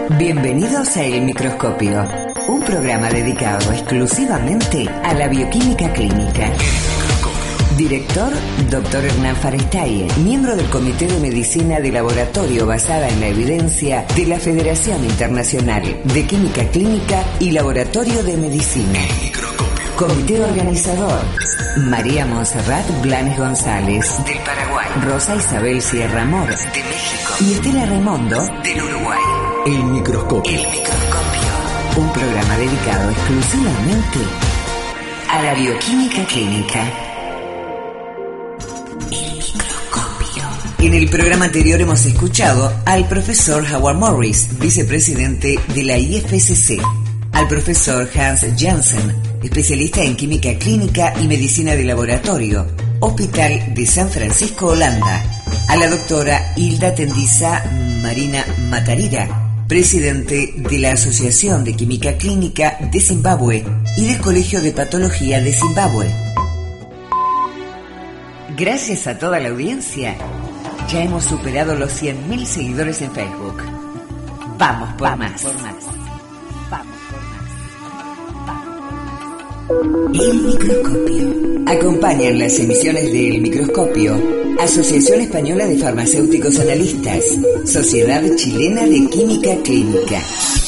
Bienvenidos a El Microscopio, un programa dedicado exclusivamente a la bioquímica clínica. Director, Dr. Hernán Farestaie, miembro del Comité de Medicina de Laboratorio basada en la evidencia de la Federación Internacional de Química Clínica y Laboratorio de Medicina. Comité organizador, María Montserrat Blanes González, del Paraguay, Rosa Isabel Sierra Mor, de México, y Estela Raimondo, del Uruguay. El Microscopio. El Microscopio, un programa dedicado exclusivamente a la bioquímica clínica. En el programa anterior hemos escuchado al profesor Howard Morris, vicepresidente de la IFSC, al profesor Hans Janssen, especialista en química clínica y medicina de laboratorio, Hospital de San Francisco, Holanda, a la doctora Hilda Tendiza Marina Matarira, presidente de la Asociación de Química Clínica de Zimbabue y del Colegio de Patología de Zimbabue. Gracias a toda la audiencia, ya hemos superado los 100.000 seguidores en Facebook. Vamos por más. El Microscopio. Acompañan las emisiones de El Microscopio Asociación Española de Farmacéuticos Analistas, Sociedad Chilena de Química Clínica.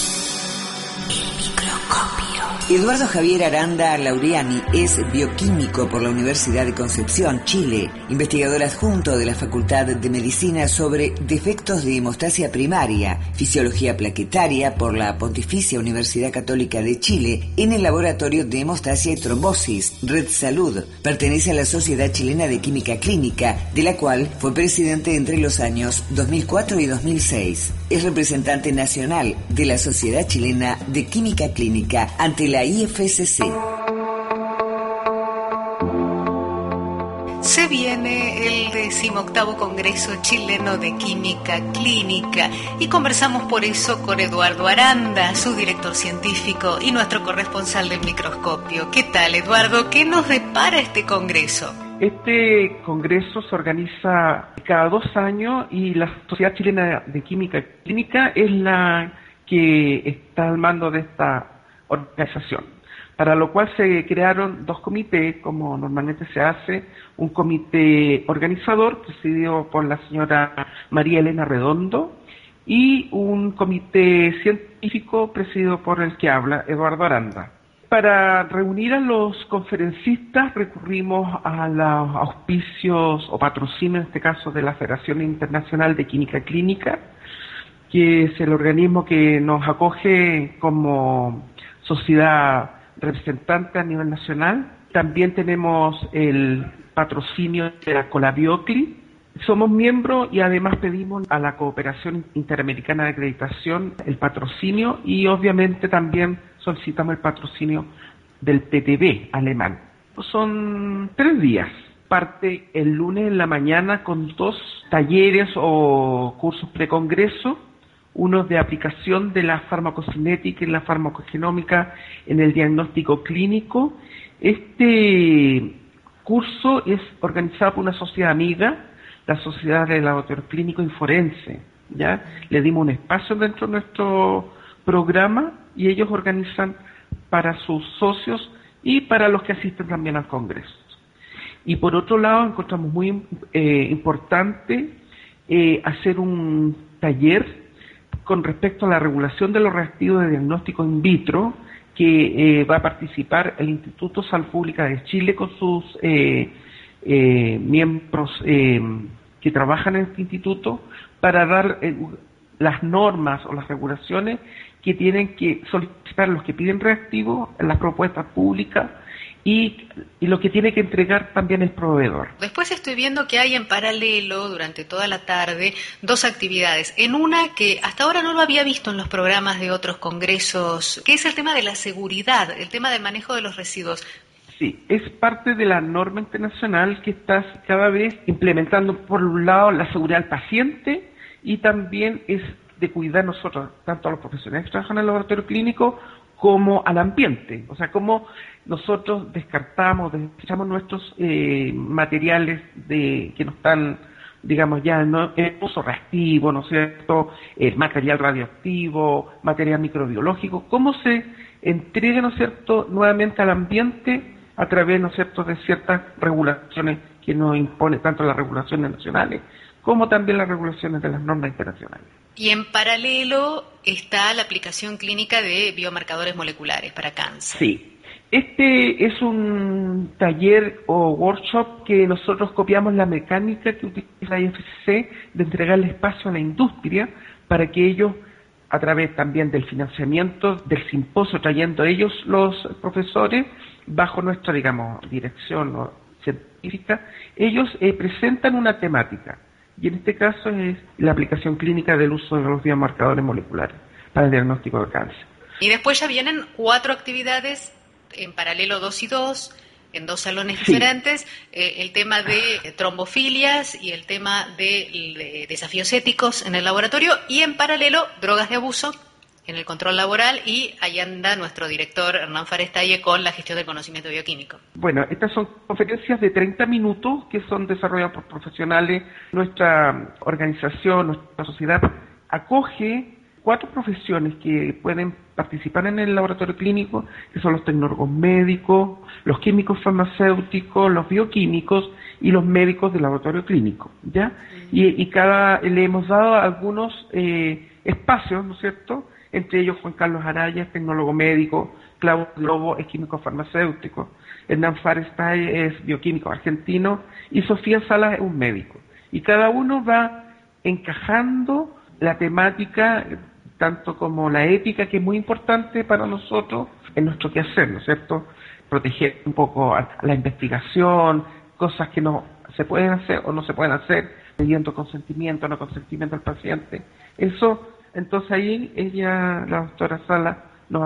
Eduardo Javier Aranda Laureani es bioquímico por la Universidad de Concepción, Chile, investigador adjunto de la Facultad de Medicina sobre defectos de hemostasia primaria, fisiología plaquetaria por la Pontificia Universidad Católica de Chile en el Laboratorio de Hemostasia y Trombosis, Red Salud. Pertenece a la Sociedad Chilena de Química Clínica, de la cual fue presidente entre los años 2004 y 2006. Es representante nacional de la Sociedad Chilena de Química Clínica ante la IFSC. Se viene el 18º Congreso Chileno de Química Clínica y conversamos por eso con Eduardo Aranda, su director científico y nuestro corresponsal del Microscopio. ¿Qué tal, Eduardo? ¿Qué nos depara este congreso? Este congreso se organiza cada 2 años y la Sociedad Chilena de Química Clínica es la que está al mando de esta organización, para lo cual se crearon 2 comités, como normalmente se hace, un comité organizador presidido por la señora María Elena Redondo y un comité científico presidido por el que habla, Eduardo Aranda. Para reunir a los conferencistas recurrimos a los auspicios o patrocinios, en este caso de la Federación Internacional de Química Clínica, que es el organismo que nos acoge como sociedad representante a nivel nacional. También tenemos el patrocinio de la Colabiocli. Somos miembros y además pedimos a la Cooperación Interamericana de Acreditación el patrocinio y obviamente también solicitamos el patrocinio del PTB alemán. Son 3 días. Parte el lunes en la mañana con 2 talleres o cursos precongreso, uno de aplicación de la farmacocinética y la farmacogenómica en el diagnóstico clínico. Este curso es organizado por una sociedad amiga, la Sociedad de Laboratorio Clínico y Forense, ¿ya? Le dimos un espacio dentro de nuestro programa y ellos organizan para sus socios y para los que asisten también al Congreso. Y por otro lado, encontramos muy importante hacer un taller con respecto a la regulación de los reactivos de diagnóstico in vitro, que va a participar el Instituto de Salud Pública de Chile con sus miembros que trabajan en este instituto para dar las normas o las regulaciones que tienen que solicitar los que piden reactivos en las propuestas públicas y lo que tiene que entregar también el proveedor. Después estoy viendo que hay en paralelo durante toda la tarde 2 actividades. En una que hasta ahora no lo había visto en los programas de otros congresos, que es el tema de la seguridad, el tema del manejo de los residuos. Sí, es parte de la norma internacional que está cada vez implementando, por un lado, la seguridad del paciente y también es de cuidar nosotros, tanto a los profesionales que trabajan en el laboratorio clínico como al ambiente. O sea, cómo nosotros desechamos nuestros materiales que no están digamos ya no el uso reactivo, ¿no es cierto?, el material radioactivo, material microbiológico, cómo se entrega, ¿no es cierto?, nuevamente al ambiente a través, ¿no es cierto?, de ciertas regulaciones que nos impone tanto las regulaciones nacionales como también las regulaciones de las normas internacionales. Y en paralelo está la aplicación clínica de biomarcadores moleculares para cáncer. Sí, este es un taller o workshop que nosotros copiamos la mecánica que utiliza la IFCC de entregarle espacio a la industria para que ellos, a través también del financiamiento del simposio, trayendo ellos los profesores, bajo nuestra, digamos, dirección científica, ellos presentan una temática. Y en este caso es la aplicación clínica del uso de los biomarcadores moleculares para el diagnóstico de cáncer. Y después ya vienen 4 actividades en paralelo, 2 y 2, en 2 salones diferentes, el tema de trombofilias y el tema de desafíos éticos en el laboratorio, y en paralelo drogas de abuso en el control laboral, y ahí anda nuestro director Hernán Farestaye con la gestión del conocimiento bioquímico. Bueno, estas son conferencias de 30 minutos que son desarrolladas por profesionales. Nuestra organización, nuestra sociedad acoge 4 profesiones que pueden participar en el laboratorio clínico, que son los tecnólogos médicos, los químicos farmacéuticos, los bioquímicos y los médicos del laboratorio clínico, ¿ya? Y le hemos dado algunos espacios, ¿no es cierto?, entre ellos Juan Carlos Araya, tecnólogo médico, Claudio Lobo es químico farmacéutico, Hernán Farestaye es bioquímico argentino y Sofía Salas es un médico. Y cada uno va encajando la temática, tanto como la ética, que es muy importante para nosotros en nuestro quehacer, ¿no es cierto?, proteger un poco a la investigación, cosas que no se pueden hacer o no se pueden hacer, pidiendo consentimiento o no consentimiento al paciente. Eso. Entonces ahí ella, la doctora Sala,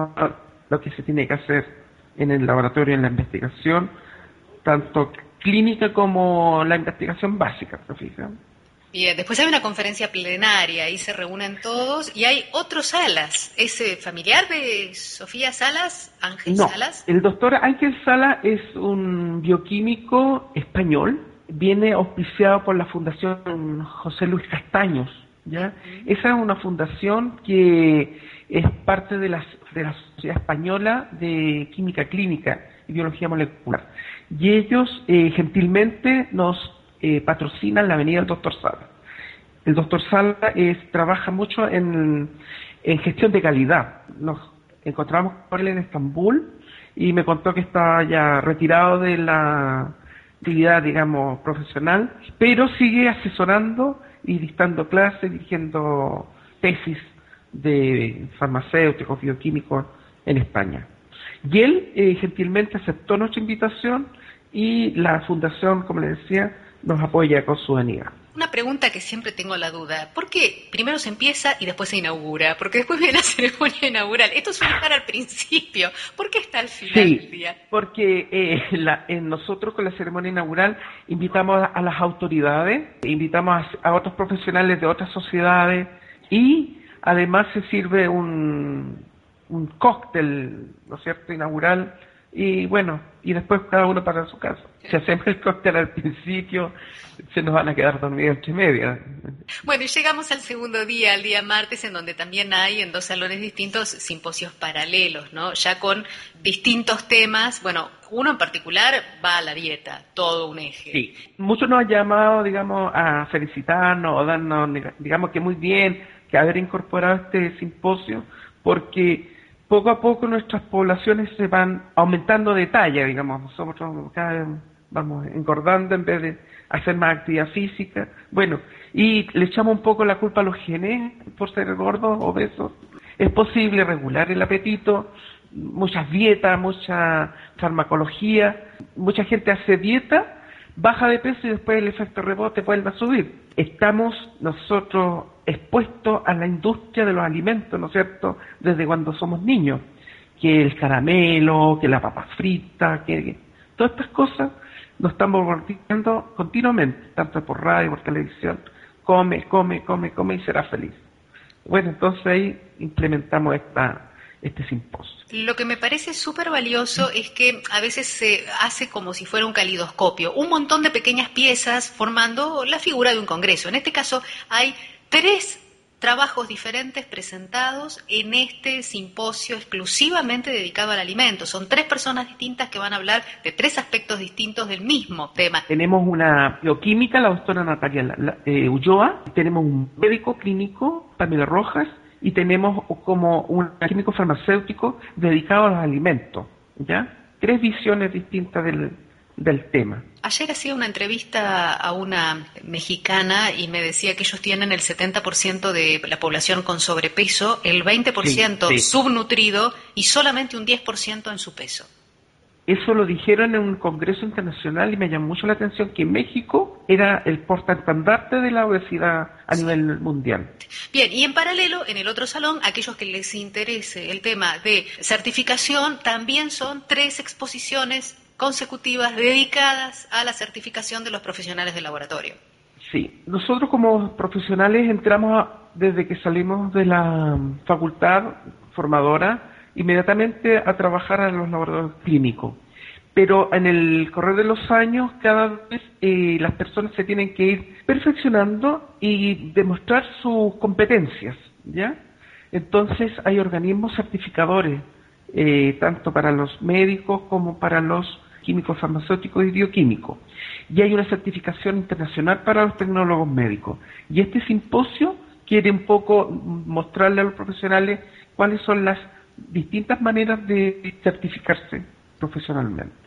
lo que se tiene que hacer en el laboratorio, en la investigación, tanto clínica como la investigación básica, ¿se fijan? Bien, después hay una conferencia plenaria, ahí se reúnen todos, y hay otros Salas. ¿Es familiar de Sofía Salas, Ángel Salas? No, el doctor Ángel Salas es un bioquímico español, viene auspiciado por la Fundación José Luis Castaños, ¿ya? Esa es una fundación que es parte de la Sociedad Española de Química Clínica y Biología Molecular. Y ellos gentilmente nos patrocinan la venida del doctor Sala. El doctor Sala trabaja mucho en gestión de calidad. Nos encontramos con él en Estambul y me contó que está ya retirado de la actividad, digamos, profesional, pero sigue asesorando y dictando clases, dirigiendo tesis de farmacéuticos, bioquímicos en España. Y él gentilmente aceptó nuestra invitación y la fundación, como le decía, nos apoya con su venida. Una pregunta que siempre tengo la duda, ¿por qué primero se empieza y después se inaugura? Porque después viene la ceremonia inaugural. Esto suele estar al principio. ¿Por qué está al final del día? Porque nosotros con la ceremonia inaugural invitamos a las autoridades, invitamos a otros profesionales de otras sociedades y además se sirve un cóctel, ¿no es cierto?, inaugural. Y bueno, y después cada uno para su casa. Si hacemos el cóctel al principio, se nos van a quedar dormidos entre media. Bueno, y llegamos al segundo día, al día martes, en donde también hay en 2 salones distintos simposios paralelos, ¿no? Ya con distintos temas. Bueno, uno en particular va a la dieta, todo un eje. Sí, muchos nos han llamado, digamos, a felicitarnos o darnos, digamos, que muy bien que haber incorporado este simposio, porque poco a poco nuestras poblaciones se van aumentando de talla, digamos. Nosotros cada vez vamos engordando en vez de hacer más actividad física. Bueno, y le echamos un poco la culpa a los genes por ser gordos, obesos. Es posible regular el apetito, muchas dietas, mucha farmacología. Mucha gente hace dieta, baja de peso y después el efecto rebote vuelve a subir. Estamos nosotros expuestos a la industria de los alimentos, ¿no es cierto?, desde cuando somos niños, que el caramelo, que la papa frita, que todas estas cosas nos estamos volviendo continuamente, tanto por radio, por televisión. Come y será feliz. Bueno, entonces ahí implementamos este simposio. Lo que me parece súper valioso es que a veces se hace como si fuera un calidoscopio, un montón de pequeñas piezas formando la figura de un congreso. En este caso hay 3 trabajos diferentes presentados en este simposio exclusivamente dedicado al alimento. Son 3 personas distintas que van a hablar de 3 aspectos distintos del mismo tema. Tenemos una bioquímica, la doctora Natalia Ulloa, tenemos un médico clínico, Pamela Rojas, y tenemos como un químico farmacéutico dedicado a los alimentos, ¿ya? 3 visiones distintas del tema. Ayer hacía una entrevista a una mexicana y me decía que ellos tienen el 70% de la población con sobrepeso, el 20% subnutrido y solamente un 10% en su peso. Eso lo dijeron en un congreso internacional y me llamó mucho la atención que México era el portaestandarte de la obesidad a nivel mundial. Bien, y en paralelo, en el otro salón, aquellos que les interese el tema de certificación, también son 3 exposiciones consecutivas dedicadas a la certificación de los profesionales del laboratorio. Sí, nosotros como profesionales entramos desde que salimos de la facultad formadora inmediatamente a trabajar en los laboratorios clínicos. Pero en el correr de los años, cada vez las personas se tienen que ir perfeccionando y demostrar sus competencias, ¿ya? Entonces hay organismos certificadores, tanto para los médicos como para los químicos farmacéuticos y bioquímicos. Y hay una certificación internacional para los tecnólogos médicos. Y este simposio quiere un poco mostrarle a los profesionales cuáles son las distintas maneras de certificarse profesionalmente.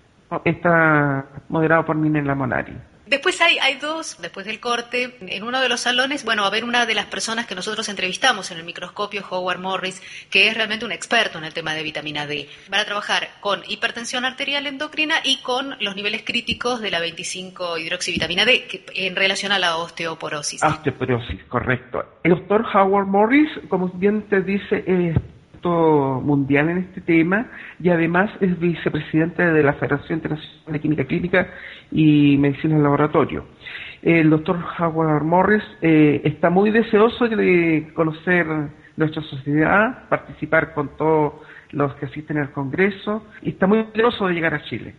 Está moderado por Minela Monari. Después hay 2, después del corte, en uno de los salones, bueno, va a haber una de las personas que nosotros entrevistamos en el microscopio, Howard Morris, que es realmente un experto en el tema de vitamina D. Van a trabajar con hipertensión arterial endocrina y con los niveles críticos de la 25-hidroxivitamina D en relación a la osteoporosis. Osteoporosis, correcto. El doctor Howard Morris, como bien te dice, es mundial en este tema y además es vicepresidente de la Federación Internacional de Química Clínica y Medicina en Laboratorio. El doctor Howard Morris está muy deseoso de conocer nuestra sociedad, participar con todos los que asisten al Congreso y está muy deseoso de llegar a Chile.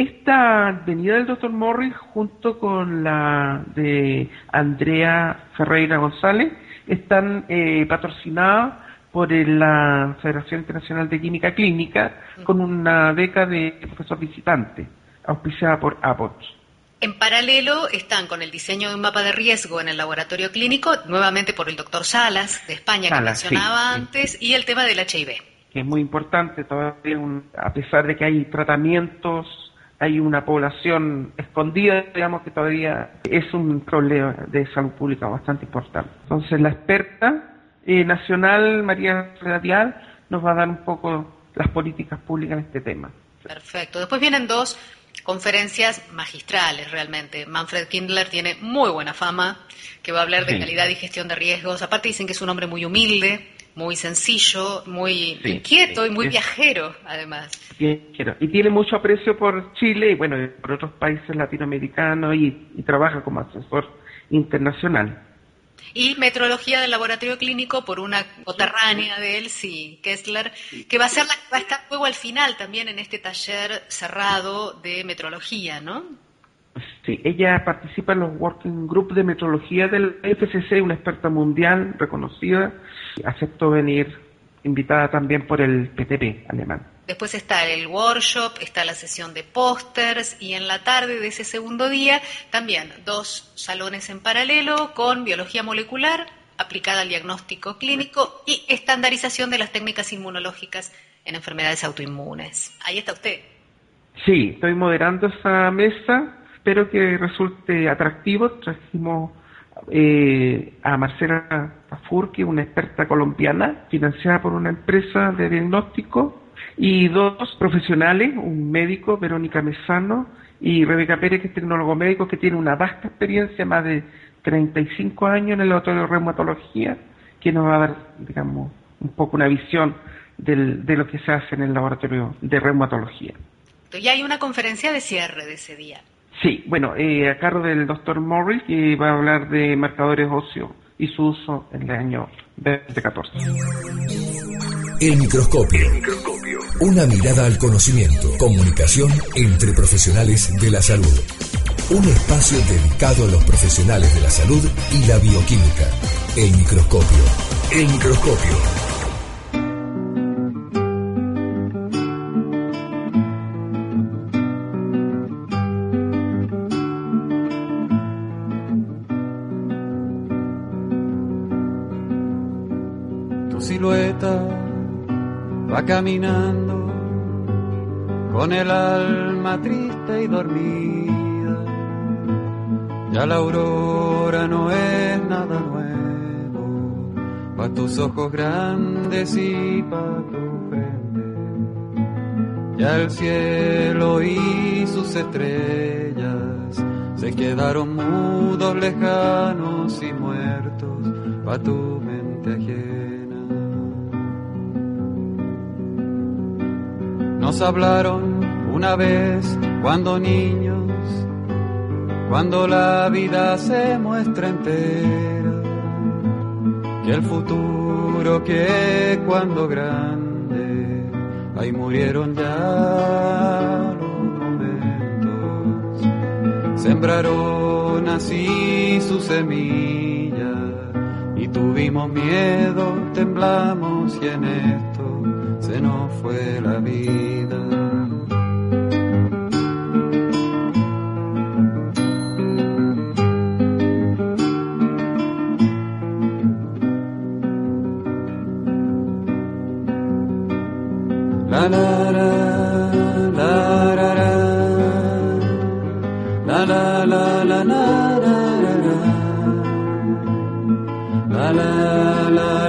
Esta venida del doctor Morris junto con la de Andrea Ferreira González están patrocinadas por la Federación Internacional de Química Clínica con una beca de profesor visitante, auspiciada por Abbott. En paralelo están con el diseño de un mapa de riesgo en el laboratorio clínico, nuevamente por el doctor Salas, de España, que mencionaba antes, y el tema del HIV. Que es muy importante todavía, a pesar de que hay tratamientos, hay una población escondida, digamos que todavía es un problema de salud pública bastante importante. Entonces la experta nacional, María Radial, nos va a dar un poco las políticas públicas en este tema. Perfecto. Después vienen 2 conferencias magistrales realmente. Manfred Kindler tiene muy buena fama, que va a hablar de calidad y gestión de riesgos. Aparte dicen que es un hombre muy humilde, muy sencillo, muy inquieto y muy viajero, además. Viajero. Y tiene mucho aprecio por Chile y bueno, por otros países latinoamericanos y trabaja como asesor internacional. Y metrología del laboratorio clínico por una coterránea de él, Kessler, que va a estar luego al final también en este taller cerrado de metrología, ¿no? Sí, ella participa en los working group de metrología del FCC, una experta mundial reconocida. Aceptó venir invitada también por el PTP alemán. Después está el workshop, está la sesión de pósters y en la tarde de ese segundo día también 2 salones en paralelo con biología molecular aplicada al diagnóstico clínico y estandarización de las técnicas inmunológicas en enfermedades autoinmunes. Ahí está usted. Sí, estoy moderando esa mesa, espero que resulte atractivo. Trajimos a Marcela Tafurqui, una experta colombiana financiada por una empresa de diagnóstico, y 2 profesionales, un médico, Verónica Mesano, y Rebeca Pérez, que es tecnólogo médico, que tiene una vasta experiencia, más de 35 años en el laboratorio de reumatología, que nos va a dar, digamos, un poco una visión de lo que se hace en el laboratorio de reumatología. Y hay una conferencia de cierre de ese día. Sí, bueno, a cargo del doctor Morris, que va a hablar de marcadores óseos y su uso en el año 2014. El microscopio. Una mirada al conocimiento. Comunicación entre profesionales de la salud. Un espacio dedicado a los profesionales de la salud y la bioquímica. El microscopio. El microscopio. Tu silueta va caminando con el alma triste y dormida. Ya la aurora no es nada nuevo, pa' tus ojos grandes y pa' tu frente. Ya el cielo y sus estrellas se quedaron mudos, lejanos y muertos, pa' tu mente ajena. Nos hablaron una vez cuando niños, cuando la vida se muestra entera, que el futuro que cuando grande, ahí murieron ya los momentos. Sembraron así su semilla y tuvimos miedo, temblamos y en esto se nos fue la vida. La la la la la la la la la la la la la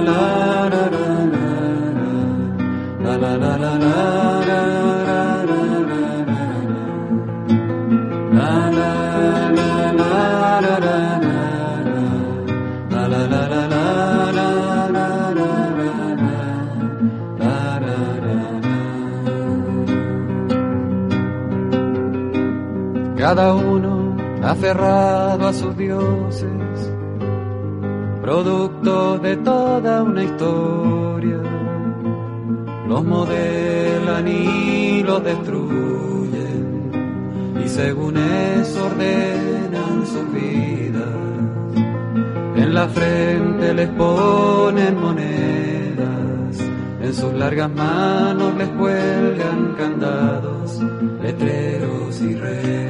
cada uno aferrado a sus dioses, producto de toda una historia, los modelan y los destruyen, y según eso ordenan sus vidas. En la frente les ponen monedas, en sus largas manos les cuelgan candados, letreros y rejas.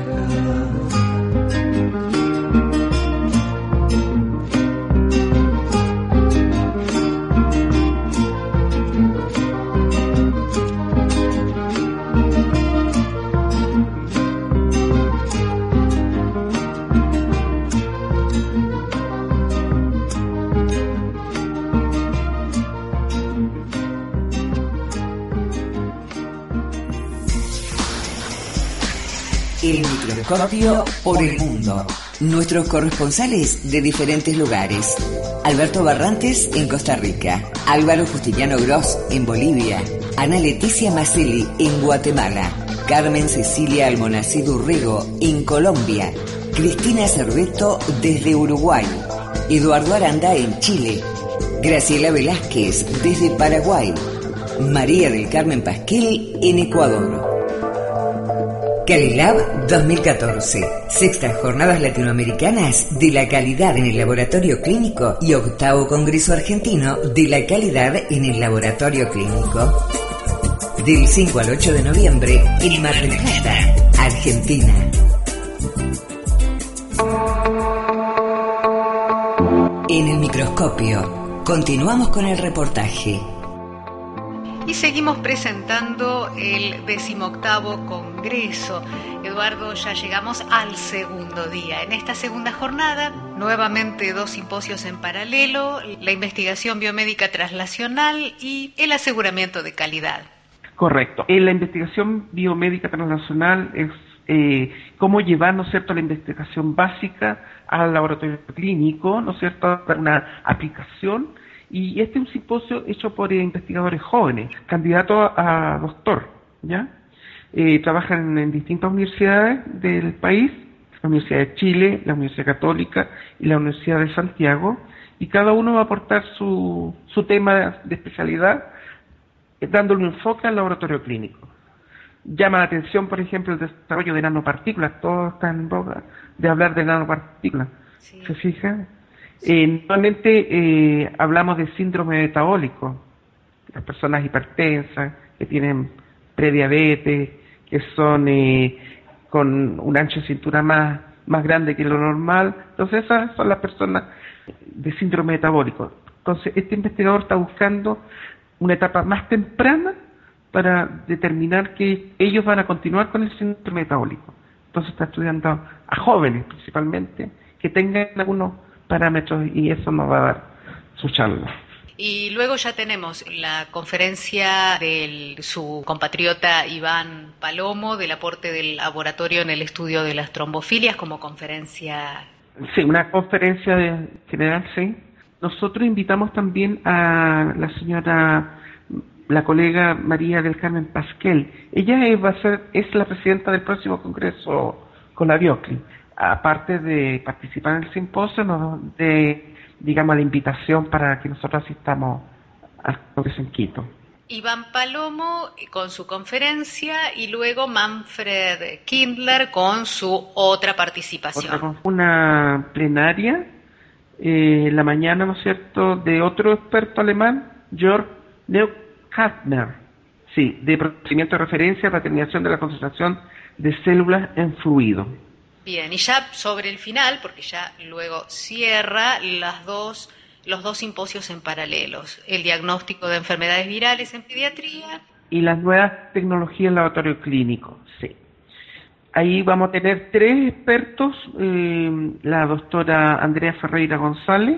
El microscopio por el mundo. Nuestros corresponsales de diferentes lugares. Alberto Barrantes en Costa Rica, Álvaro Justiniano Gross en Bolivia, Ana Leticia Macelli en Guatemala, Carmen Cecilia Almonacid Urrego en Colombia, Cristina Cerveto desde Uruguay, Eduardo Aranda en Chile, Graciela Velázquez desde Paraguay, María del Carmen Pasquel en Ecuador. CaliLab 2014, sextas jornadas latinoamericanas de la calidad en el laboratorio clínico y octavo congreso argentino de la calidad en el laboratorio clínico. Del 5 al 8 de noviembre en Mar del Plata, Argentina. En el microscopio, continuamos con el reportaje. Y seguimos presentando el 18º Congreso. Eduardo, ya llegamos al segundo día. En esta segunda jornada, nuevamente 2 simposios en paralelo, la investigación biomédica translacional y el aseguramiento de calidad. Correcto. La investigación biomédica translacional es cómo llevar, ¿no es cierto?, la investigación básica al laboratorio clínico, ¿no es cierto?, para una aplicación. Y este es un simposio hecho por investigadores jóvenes, candidatos a doctor, ¿ya? Trabajan en distintas universidades del país, la Universidad de Chile, la Universidad Católica y la Universidad de Santiago, y cada uno va a aportar su tema de especialidad dándole un enfoque al laboratorio clínico. Llama la atención, por ejemplo, el desarrollo de nanopartículas. Todos están en boga de hablar de nanopartículas. Sí. ¿Se fija? Normalmente hablamos de síndrome metabólico. Las personas hipertensas, que tienen prediabetes, que son con un ancho de cintura más grande que lo normal. Entonces esas son las personas de síndrome metabólico. Entonces este investigador está buscando una etapa más temprana para determinar que ellos van a continuar con el síndrome metabólico. Entonces está estudiando a jóvenes principalmente que tengan algunos parámetros y eso nos va a dar su charla. Y luego ya tenemos la conferencia de su compatriota Iván Palomo del aporte del laboratorio en el estudio de las trombofilias como conferencia. Sí, una conferencia general, sí. Nosotros invitamos también a la colega María del Carmen Pasquel. Ella es la presidenta del próximo congreso con la Biocli. Aparte de participar en el simposio, digamos, la invitación para que nosotros asistamos al congreso en Quito. Iván Palomo con su conferencia y luego Manfred Kindler con su otra participación. Una plenaria, la mañana, ¿no es cierto?, de otro experto alemán, Jörg Neukatner, sí, de procedimiento de referencia para determinación de la concentración de células en fluido. Bien, y ya sobre el final, porque ya luego cierra los dos simposios en paralelos, el diagnóstico de enfermedades virales en pediatría. Y las nuevas tecnologías en laboratorio clínico, sí. Ahí vamos a tener 3 expertos, la doctora Andrea Ferreira González,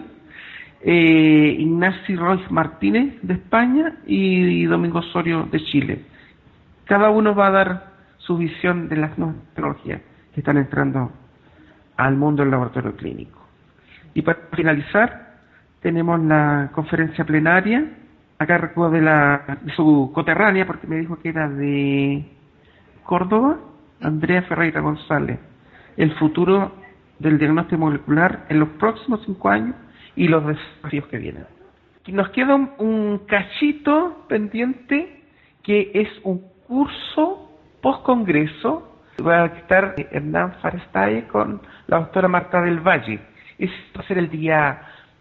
Ignacio Roy Martínez de España y Domingo Osorio de Chile. Cada uno va a dar su visión de las nuevas tecnologías que están entrando al mundo del laboratorio clínico. Y para finalizar, tenemos la conferencia plenaria, a cargo de su coterránea, porque me dijo que era de Córdoba, Andrea Ferreira González, el futuro del diagnóstico molecular en los próximos 5 años y los desafíos que vienen. Y nos queda un cachito pendiente, que es un curso post-congreso. Va a estar Hernán Farestaye con la doctora Marta del Valle. Eso va a ser el día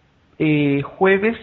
jueves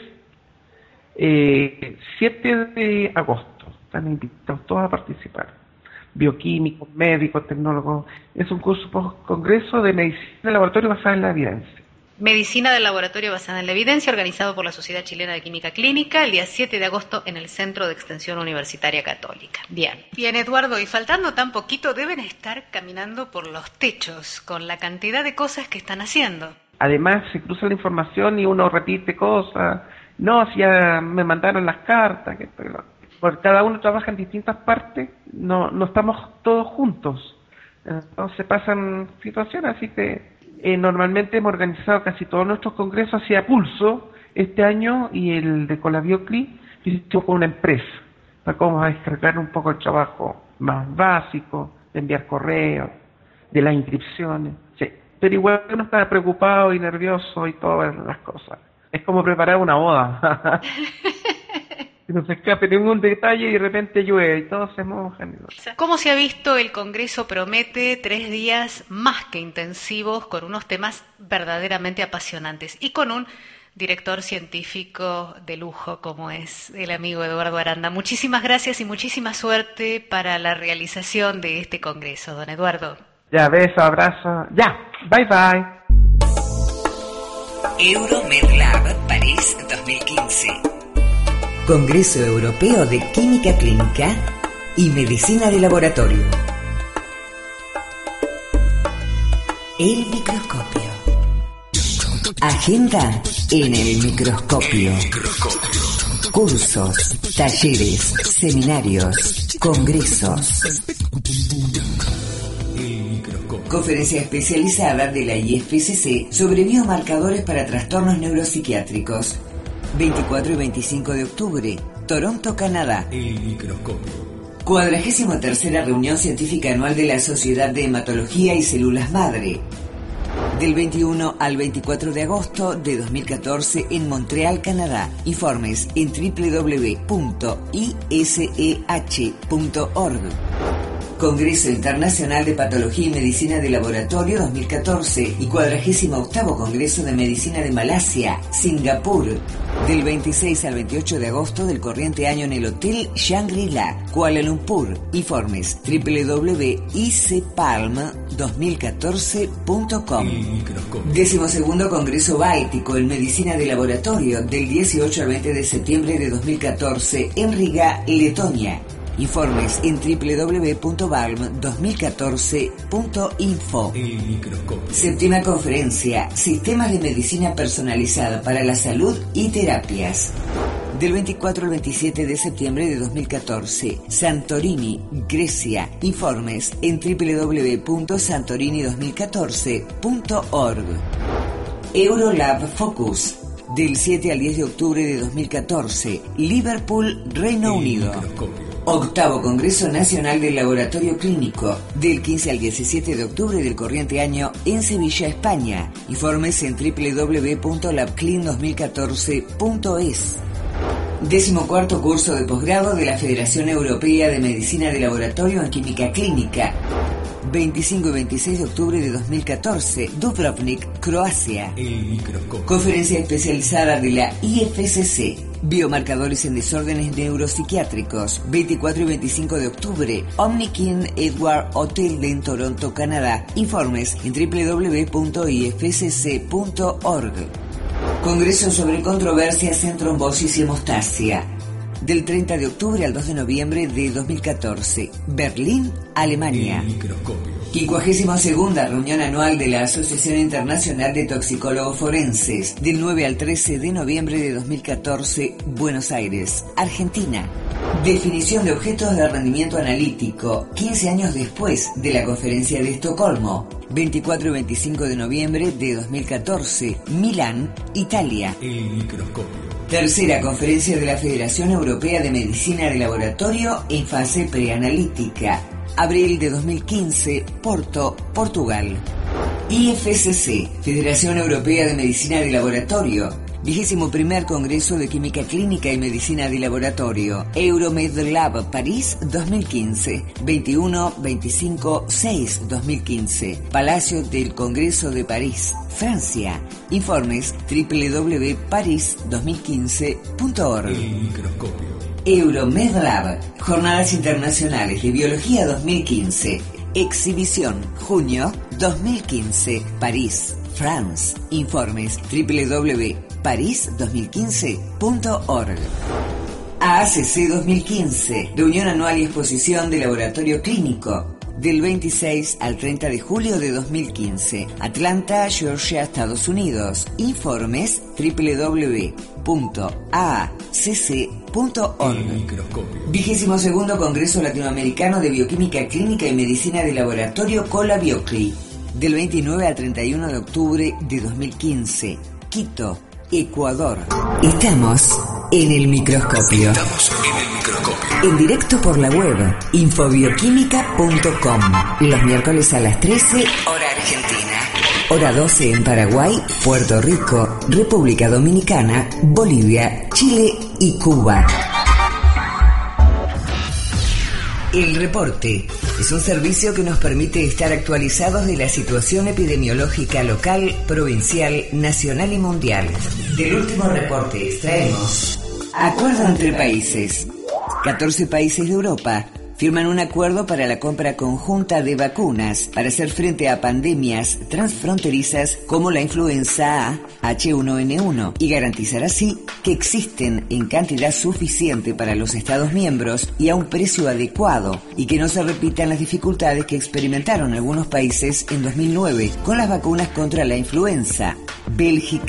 7 de agosto. Están invitados todos a participar. Bioquímicos, médicos, tecnólogos. Es un curso post-congreso de medicina de laboratorio basada en la evidencia. Medicina del laboratorio basada en la evidencia, organizado por la Sociedad Chilena de Química Clínica, el día 7 de agosto en el Centro de Extensión Universitaria Católica. Bien, Eduardo, y faltando tan poquito, deben estar caminando por los techos con la cantidad de cosas que están haciendo. Además, se cruza la información y uno repite cosas. No, si ya me mandaron las cartas. Porque cada uno trabaja en distintas partes, no estamos todos juntos. Entonces pasan situaciones, así que normalmente hemos organizado casi todos nuestros congresos hacia pulso este año, y el de Colabiocli hicimos con una empresa para cómo descargar un poco el trabajo más básico, de enviar correos, de las inscripciones, sí. Pero igual uno está preocupado y nervioso y todas las cosas. Es como preparar una boda. Que no se escape ningún detalle y de repente llueve y todos se mojan. ¿Cómo se ha visto el Congreso? Promete 3 días más que intensivos, con unos temas verdaderamente apasionantes y con un director científico de lujo como es el amigo Eduardo Aranda. Muchísimas gracias y muchísima suerte para la realización de este Congreso, don Eduardo. Ya, beso, abrazo. Ya, bye bye. EuroMedLab París 2015. Congreso Europeo de Química Clínica y Medicina de Laboratorio. El microscopio. Agenda en el microscopio. Cursos, talleres, seminarios, congresos. Conferencia especializada de la IFCC sobre biomarcadores para trastornos neuropsiquiátricos. 24 y 25 de octubre, Toronto, Canadá. El microscopio. 43ª reunión científica anual de la Sociedad de Hematología y Células Madre. Del 21 al 24 de agosto de 2014 en Montreal, Canadá. Informes en www.iseh.org. Congreso Internacional de Patología y Medicina de Laboratorio 2014 y 48º Congreso de Medicina de Malasia, Singapur. Del 26 al 28 de agosto del corriente año en el Hotel Shangri-La, Kuala Lumpur. Informes www.icpalm2014.com. 12º Congreso Báltico en Medicina de Laboratorio del 18 al 20 de septiembre de 2014 en Riga, Letonia. Informes en www.balm2014.info. Séptima conferencia, Sistemas de Medicina Personalizada para la Salud y Terapias. Del 24 al 27 de septiembre de 2014, Santorini, Grecia. Informes en www.santorini2014.org. Eurolab Focus. Del 7 al 10 de octubre de 2014, Liverpool, Reino Unido. Octavo Congreso Nacional del Laboratorio Clínico, del 15 al 17 de octubre del corriente año en Sevilla, España. Informes en www.labclin2014.es. 14º curso de posgrado de la Federación Europea de Medicina de Laboratorio en Química Clínica. 25 y 26 de octubre de 2014, Dubrovnik, Croacia. Conferencia especializada de la IFSC. Biomarcadores en desórdenes neuropsiquiátricos. 24 y 25 de octubre, Omnikin Edward Hotel en Toronto, Canadá. Informes en www.ifsc.org. Congreso sobre controversias en trombosis y hemostasia. Del 30 de octubre al 2 de noviembre de 2014, Berlín, Alemania. 52ª reunión anual de la Asociación Internacional de Toxicólogos Forenses, del 9 al 13 de noviembre de 2014, Buenos Aires, Argentina. Definición de objetos de rendimiento analítico, 15 años después de la Conferencia de Estocolmo. 24 y 25 de noviembre de 2014, Milán, Italia. Tercera Conferencia de la Federación Europea de Medicina de Laboratorio en fase preanalítica. Abril de 2015, Porto, Portugal. IFSC, Federación Europea de Medicina de Laboratorio. 21º Congreso de Química Clínica y Medicina de Laboratorio. Euromed Lab París 2015. 21, 25, 6 2015. Palacio del Congreso de París, Francia. Informes www.paris2015.org. Euromed Lab, Jornadas Internacionales de Biología 2015. Exhibición, junio 2015, París, France. Informes www.paris2015.org. AACC 2015, reunión anual y exposición de laboratorio clínico. Del 26 al 30 de julio de 2015, Atlanta, Georgia, Estados Unidos. Informes www.aacc.org. 22º Congreso Latinoamericano de Bioquímica Clínica y Medicina de Laboratorio Cola Biocli. Del 29 al 31 de octubre de 2015, Quito, Ecuador. Estamos en el microscopio. En directo por la web infobioquímica.com. Los miércoles a las 13, hora argentina. Hora 12 en Paraguay, Puerto Rico, República Dominicana, Bolivia, Chile y Cuba. El reporte es un servicio que nos permite estar actualizados de la situación epidemiológica local, provincial, nacional y mundial. Del último reporte extraemos: acuerdo entre países. 14 países de Europa firman un acuerdo para la compra conjunta de vacunas para hacer frente a pandemias transfronterizas como la influenza A, H1N1 y garantizar así que existen en cantidad suficiente para los Estados miembros y a un precio adecuado, y que no se repitan las dificultades que experimentaron algunos países en 2009 con las vacunas contra la influenza: Bélgica,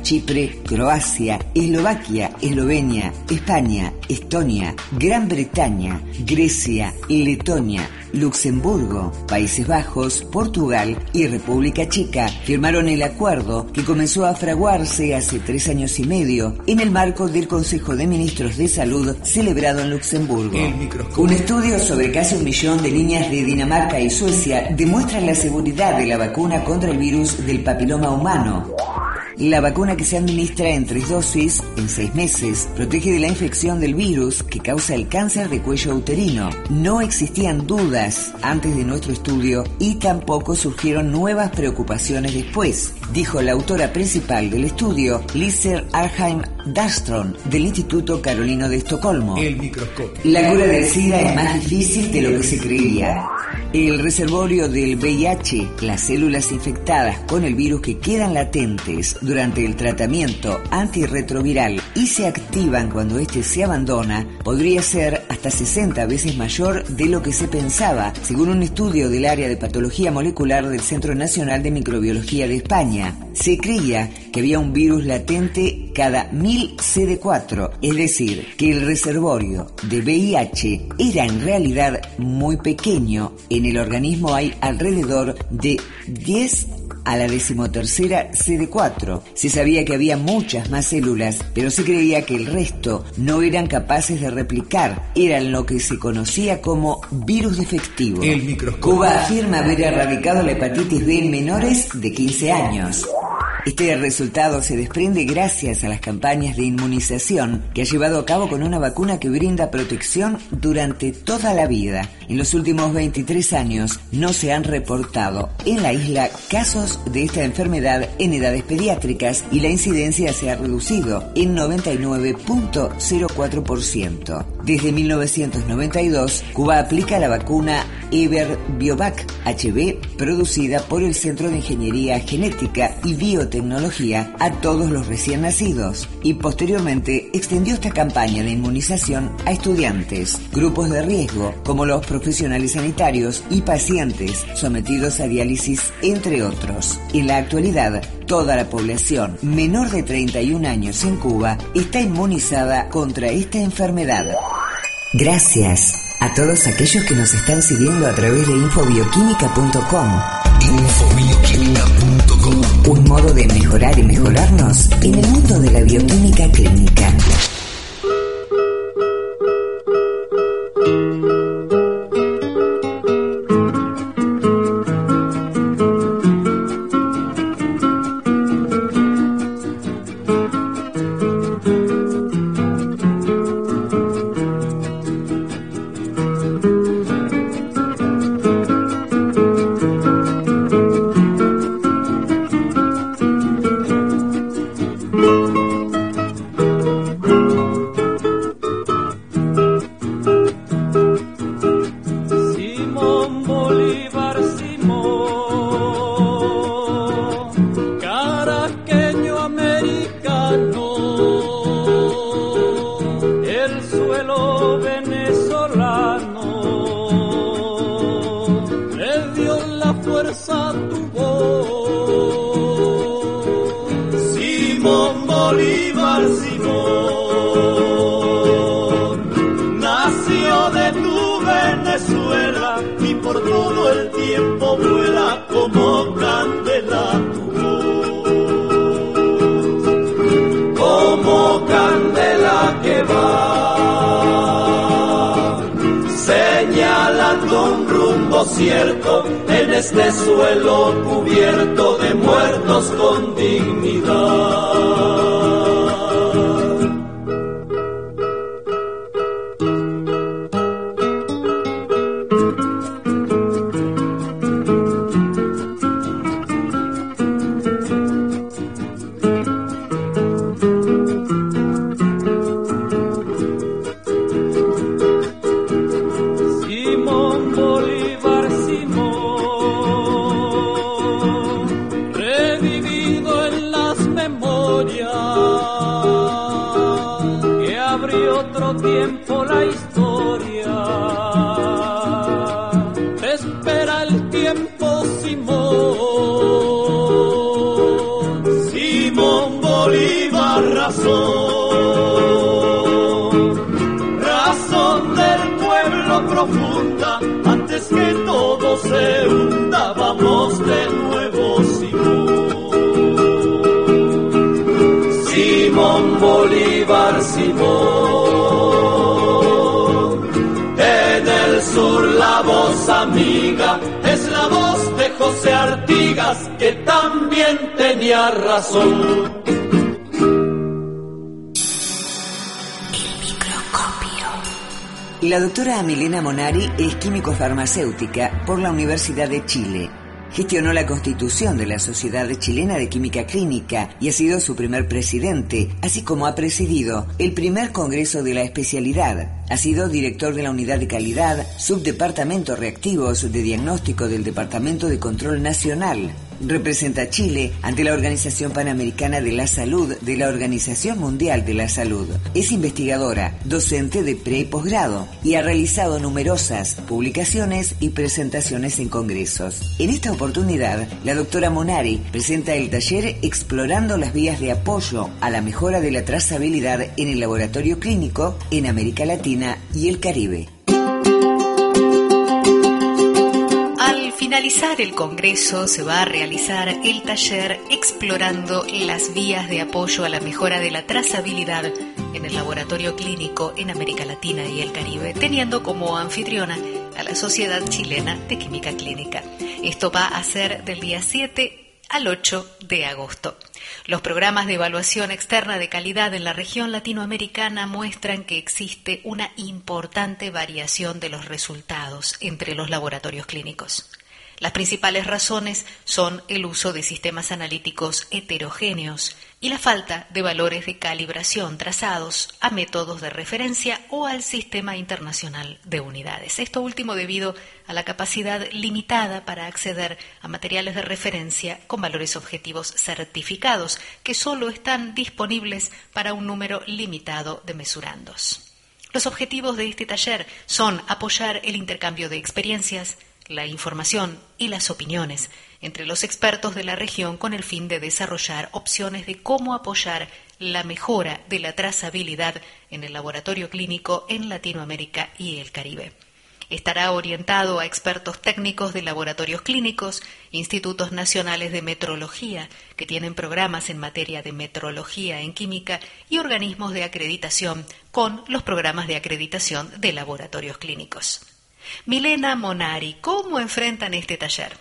Chipre, Croacia, Eslovaquia, Eslovenia, España, Estonia, Gran Bretaña, Grecia, Letonia, Luxemburgo, Países Bajos, Portugal y República Checa firmaron el acuerdo que comenzó a fraguarse hace 3 años y medio en el marco del Consejo de Ministros de Salud celebrado en Luxemburgo. Un estudio sobre casi 1 millón de niñas de Dinamarca y Suecia demuestra la seguridad de la vacuna contra el virus del papiloma humano. La vacuna, que se administra en 3 dosis en 6 meses, protege de la infección del virus que causa el cáncer de cuello uterino. No existían dudas antes de nuestro estudio y tampoco surgieron nuevas preocupaciones después, dijo la autora principal del estudio, Lise Arheim Dastron, del Instituto Carolino de Estocolmo. El microscopio. La cura del SIDA es más difícil de lo que se creía. El reservorio del VIH, las células infectadas con el virus que quedan latentes durante el tratamiento antirretroviral y se activan cuando éste se abandona, podría ser hasta 60 veces mayor de lo que se pensaba, según un estudio del área de patología molecular del Centro Nacional de Microbiología de España. Se creía que había un virus latente cada 1000 CD4, es decir, que el reservorio de VIH era en realidad muy pequeño. En el organismo hay alrededor de 10 a la 13ª CD4. Se sabía que había muchas más células, pero se creía que el resto no eran capaces de replicar. Eran lo que se conocía como virus defectivo. El microscopio. Cuba afirma haber erradicado la hepatitis B en menores de 15 años. Este resultado se desprende gracias a las campañas de inmunización que ha llevado a cabo con una vacuna que brinda protección durante toda la vida. En los últimos 23 años no se han reportado en la isla casos de esta enfermedad en edades pediátricas y la incidencia se ha reducido en 99.04%. Desde 1992, Cuba aplica la vacuna Everbiovac HB, producida por el Centro de Ingeniería Genética y Biotecnología, a todos los recién nacidos, y posteriormente extendió esta campaña de inmunización a estudiantes, grupos de riesgo como los profesionales sanitarios y pacientes sometidos a diálisis, entre otros. En la actualidad, toda la población menor de 31 años en Cuba está inmunizada contra esta enfermedad. Gracias a todos aquellos que nos están siguiendo a través de infobioquímica.com. Infobioquímica.com. Un modo de mejorar y mejorarnos en el mundo de la bioquímica clínica. Cierto en este suelo cubierto de muertos con dignidad. Simón Bolívar. Simón Bolívar, Simón. En el sur la voz amiga es la voz de José Artigas, que también tenía razón. La doctora Milena Monari es químico-farmacéutica por la Universidad de Chile. Gestionó la constitución de la Sociedad Chilena de Química Clínica y ha sido su primer presidente, así como ha presidido el primer congreso de la especialidad. Ha sido director de la Unidad de Calidad, Subdepartamento Reactivos de Diagnóstico del Departamento de Control Nacional. Representa a Chile ante la Organización Panamericana de la Salud de la Organización Mundial de la Salud. Es investigadora, docente de pre y posgrado y ha realizado numerosas publicaciones y presentaciones en congresos. En esta oportunidad, la doctora Monari presenta el taller Explorando las vías de apoyo a la mejora de la trazabilidad en el laboratorio clínico en América Latina y el Caribe. Al finalizar el Congreso se va a realizar el taller Explorando las vías de apoyo a la mejora de la trazabilidad en el laboratorio clínico en América Latina y el Caribe, teniendo como anfitriona a la Sociedad Chilena de Química Clínica. Esto va a ser del día 7 al 8 de agosto. Los programas de evaluación externa de calidad en la región latinoamericana muestran que existe una importante variación de los resultados entre los laboratorios clínicos. Las principales razones son el uso de sistemas analíticos heterogéneos y la falta de valores de calibración trazados a métodos de referencia o al Sistema Internacional de Unidades. Esto último debido a la capacidad limitada para acceder a materiales de referencia con valores objetivos certificados que solo están disponibles para un número limitado de mesurandos. Los objetivos de este taller son apoyar el intercambio de experiencias, la información y las opiniones entre los expertos de la región con el fin de desarrollar opciones de cómo apoyar la mejora de la trazabilidad en el laboratorio clínico en Latinoamérica y el Caribe. Estará orientado a expertos técnicos de laboratorios clínicos, institutos nacionales de metrología, que tienen programas en materia de metrología en química, y organismos de acreditación con los programas de acreditación de laboratorios clínicos. Milena Monari, ¿cómo enfrentan este taller?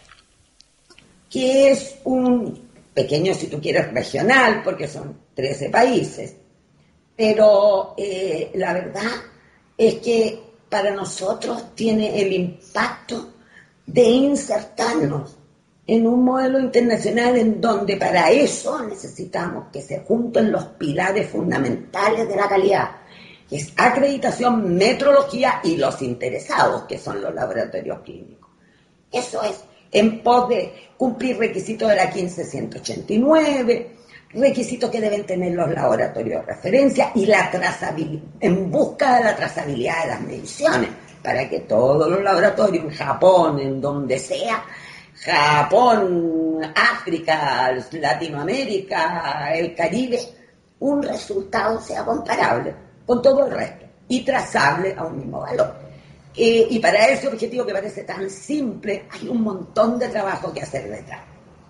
Que es un pequeño, si tú quieres, regional, porque son 13 países. Pero la verdad es que para nosotros tiene el impacto de insertarnos en un modelo internacional en donde para eso necesitamos que se junten los pilares fundamentales de la calidad, que es acreditación, metrología y los interesados, que son los laboratorios clínicos. Eso es en pos de cumplir requisitos de la 15189, requisitos que deben tener los laboratorios de referencia y la trazabilidad, en busca de la trazabilidad de las mediciones, para que todos los laboratorios en Japón, en donde sea, Japón, África, Latinoamérica, el Caribe, un resultado sea comparable con todo el resto y trazable a un mismo valor. Y para ese objetivo que parece tan simple, hay un montón de trabajo que hacer detrás.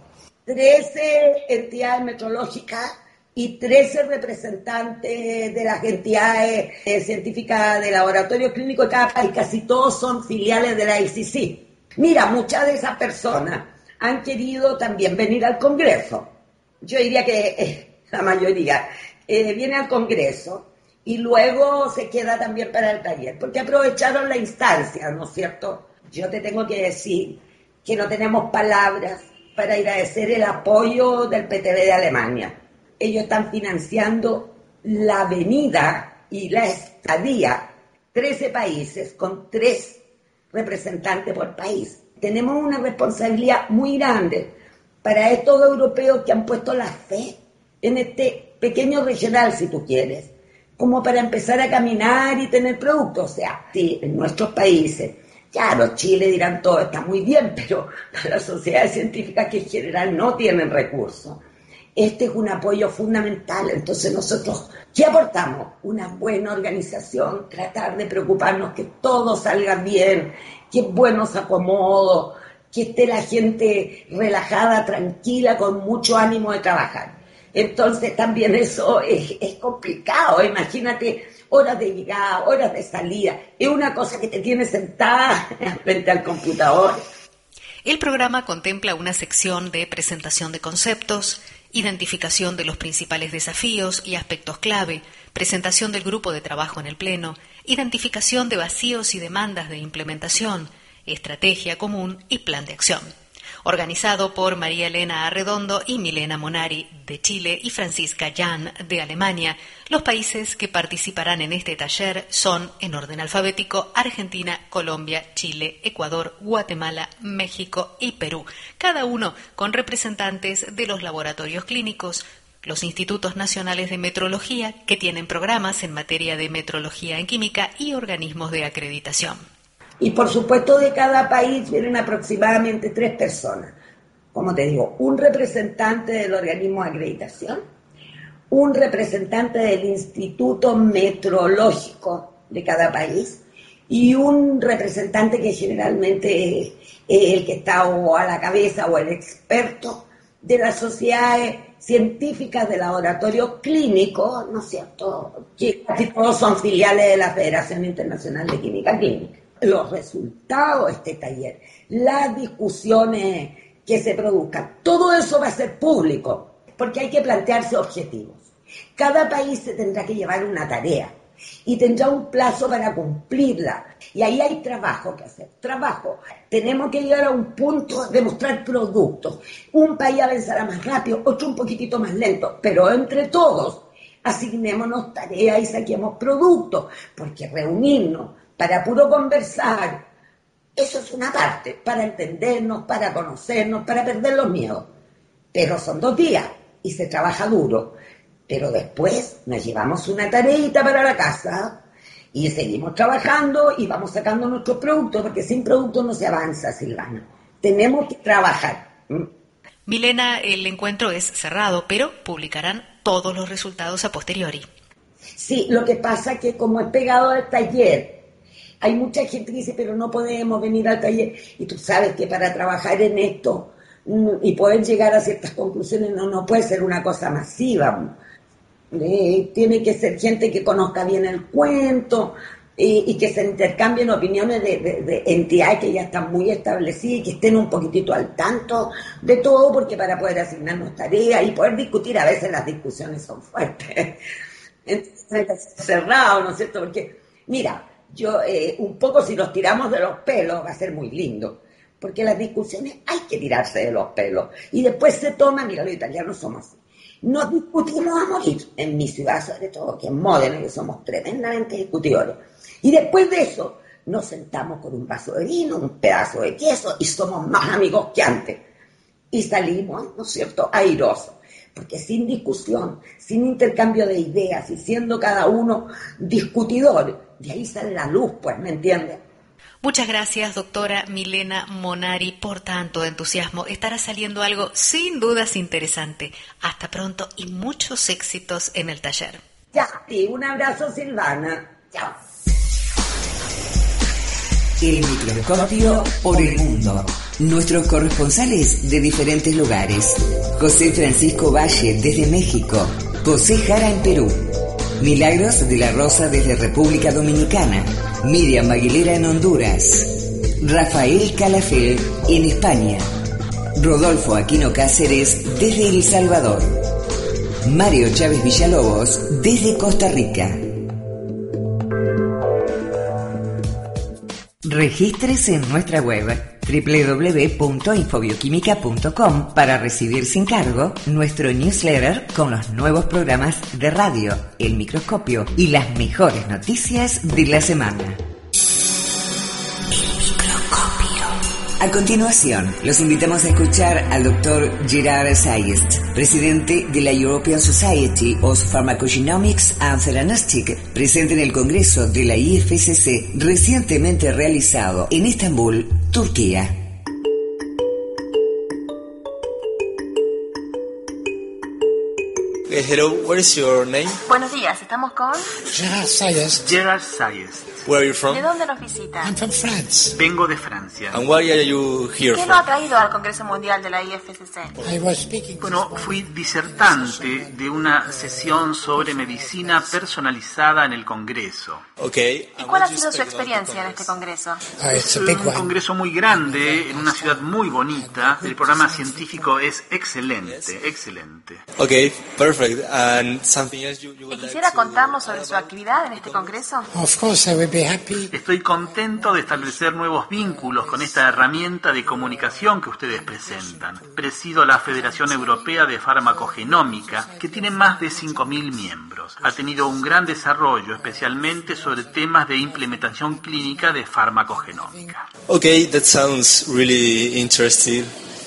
13 entidades metrológicas y 13 representantes de las entidades científicas de laboratorio clínico de cada país, casi todos son filiales de la ICC. Mira, muchas de esas personas han querido también venir al Congreso. Yo diría que la mayoría viene al Congreso y luego se queda también para el taller, porque aprovecharon la instancia, ¿no es cierto? Yo te tengo que decir que no tenemos palabras para agradecer el apoyo del PTB de Alemania. Ellos están financiando la venida y la estadía, 13 países con 3 representantes por país. Tenemos una responsabilidad muy grande para estos europeos que han puesto la fe en este pequeño regional, si tú quieres, como para empezar a caminar y tener productos. O sea, sí, en nuestros países, claro, Chile dirán todo está muy bien, pero para las sociedades científicas que en general no tienen recursos, este es un apoyo fundamental. Entonces nosotros, ¿qué aportamos? Una buena organización, tratar de preocuparnos que todo salga bien, que buenos acomodos, que esté la gente relajada, tranquila, con mucho ánimo de trabajar. Entonces también eso es complicado. Imagínate, horas de llegada, horas de salida. Es una cosa que te tiene sentada frente al computador. El programa contempla una sección de presentación de conceptos, identificación de los principales desafíos y aspectos clave, presentación del grupo de trabajo en el Pleno, identificación de vacíos y demandas de implementación, estrategia común y plan de acción. Organizado por María Elena Arredondo y Milena Monari de Chile y Francisca Jan de Alemania, los países que participarán en este taller son, en orden alfabético, Argentina, Colombia, Chile, Ecuador, Guatemala, México y Perú, cada uno con representantes de los laboratorios clínicos, los institutos nacionales de metrología, que tienen programas en materia de metrología en química, y organismos de acreditación. Y por supuesto de cada país vienen aproximadamente 3 personas. Como te digo, un representante del organismo de acreditación, un representante del instituto metrológico de cada país y un representante que generalmente es el que está o a la cabeza o el experto de las sociedades científicas de laboratorio clínico, ¿no es cierto? Que casi todos son filiales de la Federación Internacional de Química Clínica. Los resultados de este taller, las discusiones que se produzcan, todo eso va a ser público, porque hay que plantearse objetivos. Cada país se tendrá que llevar una tarea y tendrá un plazo para cumplirla. Y ahí hay trabajo que hacer, trabajo. Tenemos que llegar a un punto de mostrar productos. Un país avanzará más rápido, otro un poquitito más lento, pero entre todos asignémonos tareas y saquemos productos, porque reunirnos para puro conversar, eso es una parte, para entendernos, para conocernos, para perder los miedos. Pero son 2 días y se trabaja duro. Pero después nos llevamos una tareita para la casa y seguimos trabajando y vamos sacando nuestros productos, porque sin productos no se avanza, Silvana. Tenemos que trabajar. Milena, el encuentro es cerrado, pero publicarán todos los resultados a posteriori. Sí, lo que pasa es que como es pegado al taller, hay mucha gente que dice, pero no podemos venir al taller. Y tú sabes que para trabajar en esto y poder llegar a ciertas conclusiones no puede ser una cosa masiva. Tiene que ser gente que conozca bien el cuento y que se intercambien opiniones de entidades que ya están muy establecidas y que estén un poquitito al tanto de todo, porque para poder asignarnos tareas y poder discutir, a veces las discusiones son fuertes. Entonces, cerrado, ¿no es cierto? Porque, mira, yo un poco si nos tiramos de los pelos va a ser muy lindo, porque las discusiones hay que tirarse de los pelos y después se toman, mira, los italianos somos así, nos discutimos a morir, en mi ciudad sobre todo, que es Módena, que somos tremendamente discutidores, y después de eso nos sentamos con un vaso de vino, un pedazo de queso y somos más amigos que antes y salimos, ¿no es cierto?, airosos. Porque sin discusión, sin intercambio de ideas y siendo cada uno discutidor, de ahí sale la luz, pues, ¿me entiendes? Muchas gracias, doctora Milena Monari, por tanto entusiasmo. Estará saliendo algo sin dudas interesante. Hasta pronto y muchos éxitos en el taller. Ya, sí, un abrazo, Silvana. Chao. El microscopio por el mundo. Nuestros corresponsales de diferentes lugares. José Francisco Valle desde México. José Jara en Perú. Milagros de la Rosa desde República Dominicana. Miriam Aguilera en Honduras. Rafael Calafel en España. Rodolfo Aquino Cáceres desde El Salvador. Mario Chávez Villalobos desde Costa Rica. Regístrese en nuestra web www.infobioquímica.com para recibir sin cargo nuestro newsletter con los nuevos programas de radio, el microscopio y las mejores noticias de la semana. A continuación, los invitamos a escuchar al Dr. Gerard Sayest, presidente de la European Society of Pharmacogenomics and Theranostics, presente en el Congreso de la IFSC recientemente realizado en Estambul, Turquía. Hello, what is your name? Buenos días, estamos con Gerard Sayers. Gerard Sayers. Where are you from? ¿De dónde nos visita? I'm from France. Vengo de Francia. And why are you here ¿Qué for? lo ha traído al Congreso Mundial de la IFSC? Bueno, fui disertante de una sesión sobre medicina personalizada en el Congreso. Okay. ¿Y cuál ha sido su experiencia en este Congreso? Es un congreso muy grande, en una ciudad muy bonita. El programa científico es excelente, excelente. Okay, perfect. And something else you would ¿Y quisiera contarnos sobre su actividad en este Congreso? Of course, I will be happy. Estoy contento de establecer nuevos vínculos con esta herramienta de comunicación que ustedes presentan. Presido la Federación Europea de Farmacogenómica, que tiene más de 5.000 miembros. Ha tenido un gran desarrollo, especialmente sobre temas de implementación clínica de farmacogenómica. Okay, that sounds really interesting.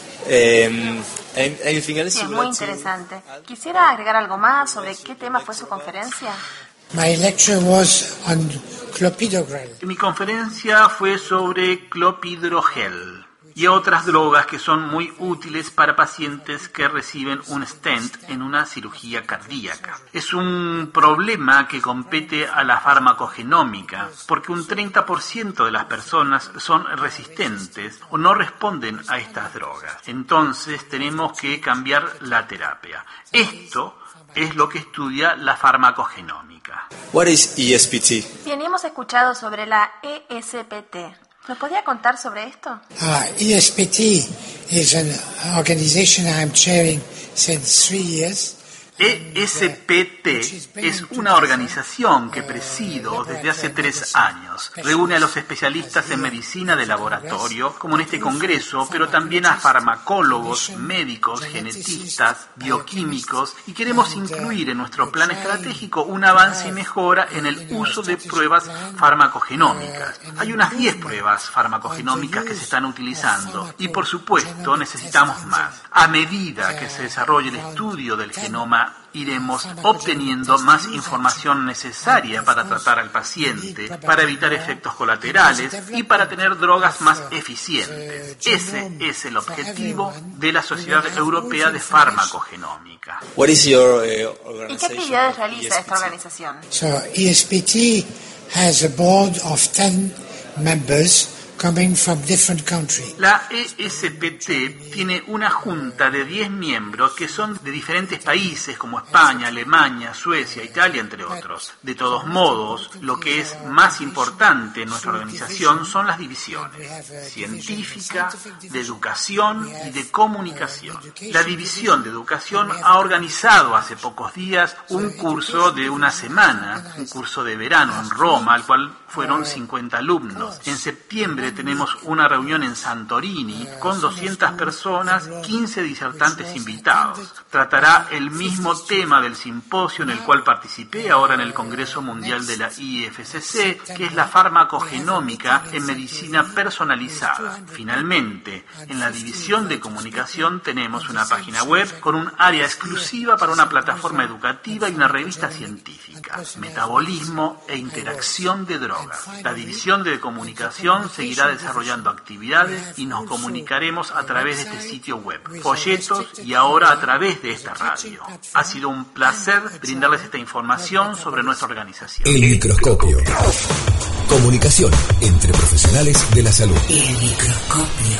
Anything else? Sí, es muy interesante. ¿Quisiera agregar algo más sobre qué tema fue su conferencia? My lecture was on clopidogrel. Mi conferencia fue sobre clopidogrel y otras drogas que son muy útiles para pacientes que reciben un stent en una cirugía cardíaca. Es un problema que compete a la farmacogenómica, porque un 30% de las personas son resistentes o no responden a estas drogas. Entonces tenemos que cambiar la terapia. Esto es lo que estudia la farmacogenómica. What is ESPT? Bien, hemos escuchado sobre la ESPT. ¿Me podría contar sobre esto? ESPT is an organization I'm chairing since 3 years. ESPT es una organización que presido desde hace 3 años. Reúne a los especialistas en medicina de laboratorio, como en este congreso, pero también a farmacólogos, médicos, genetistas, bioquímicos, y queremos incluir en nuestro plan estratégico un avance y mejora en el uso de pruebas farmacogenómicas. Hay unas 10 pruebas farmacogenómicas que se están utilizando y, por supuesto, necesitamos más. A medida que se desarrolle el estudio del genoma, iremos obteniendo más información necesaria para tratar al paciente, para evitar efectos colaterales y para tener drogas más eficientes. Ese es el objetivo de la Sociedad Europea de Farmacogenómica. What is your ¿Y qué actividades realiza esta organización? So ESPT has a board of 10 members coming from different countries. La ESPT tiene una junta de 10 miembros que son de diferentes países como España, Alemania, Suecia, Italia, entre otros. De todos modos, lo que es más importante en nuestra organización son las divisiones: científica, de educación y de comunicación. La división de educación ha organizado hace pocos días un curso de una semana, un curso de verano en Roma, al cual fueron 50 alumnos. En septiembre tenemos una reunión en Santorini con 200 personas, 15 disertantes invitados. Tratará el mismo tema del simposio en el cual participé ahora en el Congreso Mundial de la IFSC, que es la farmacogenómica en medicina personalizada. Finalmente, en la división de comunicación tenemos una página web con un área exclusiva para una plataforma educativa y una revista científica, metabolismo e interacción de drogas. La división de comunicación seguirá desarrollando actividades y nos comunicaremos a través de este sitio web, folletos y ahora a través de esta radio. Ha sido un placer brindarles esta información sobre nuestra organización. El microscopio. Comunicación entre profesionales de la salud. El microscopio.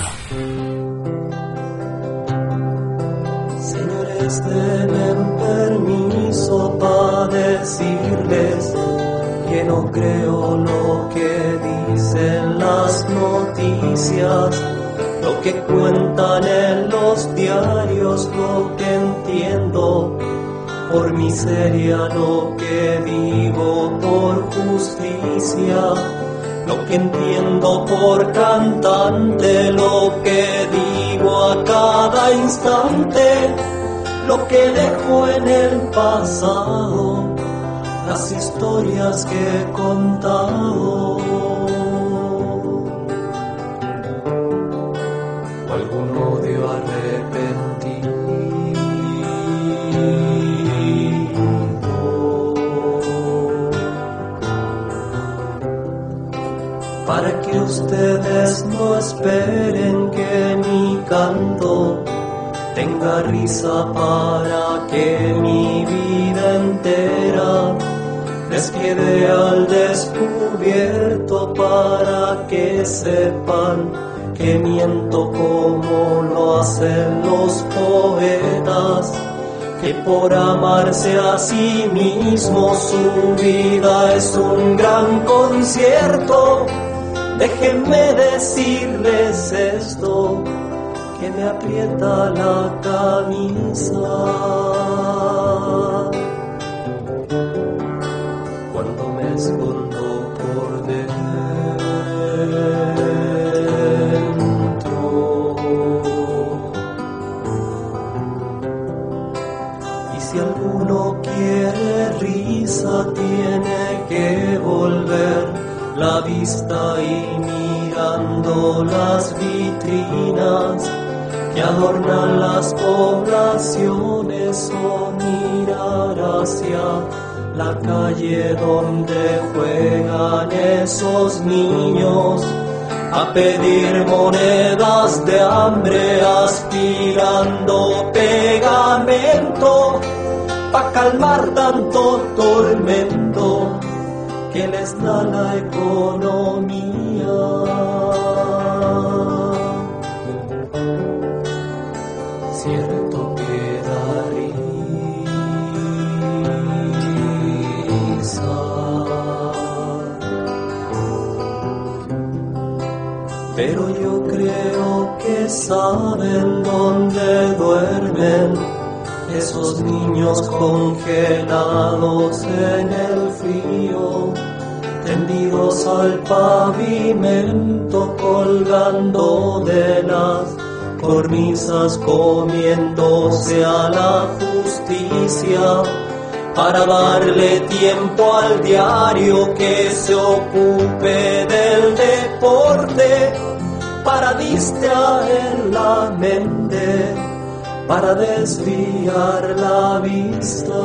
Señores, denme permiso para decirles que no creo lo que dicen las noticias, lo que cuentan en los diarios, lo que entiendo por miseria, lo que vivo por justicia, lo que entiendo por cantante, lo que digo a cada instante, lo que dejo en el pasado, las historias que he contado. O algún odio arrepentido para que ustedes no esperen que mi canto tenga risa, para que mi vida entera les quede al descubierto para que sepan que miento como lo hacen los poetas, que por amarse a sí mismo su vida es un gran concierto. Déjenme decirles esto, que me aprieta la camisa cuando me escondo por dentro. Y si alguno quiere risa, tiene que volver la vista y mirando las vitrinas que adornan las poblaciones, o mirar hacia la calle donde juegan esos niños a pedir monedas de hambre, aspirando pegamento pa' calmar tanto tormento que les da la economía. Cierto que da risa, pero yo creo que saben dónde duermen esos niños congelados en el frío, tendidos al pavimento, colgando de las cornisas, comiéndose a la justicia, para darle tiempo al diario que se ocupe del deporte, para distraer la mente, para desviar la vista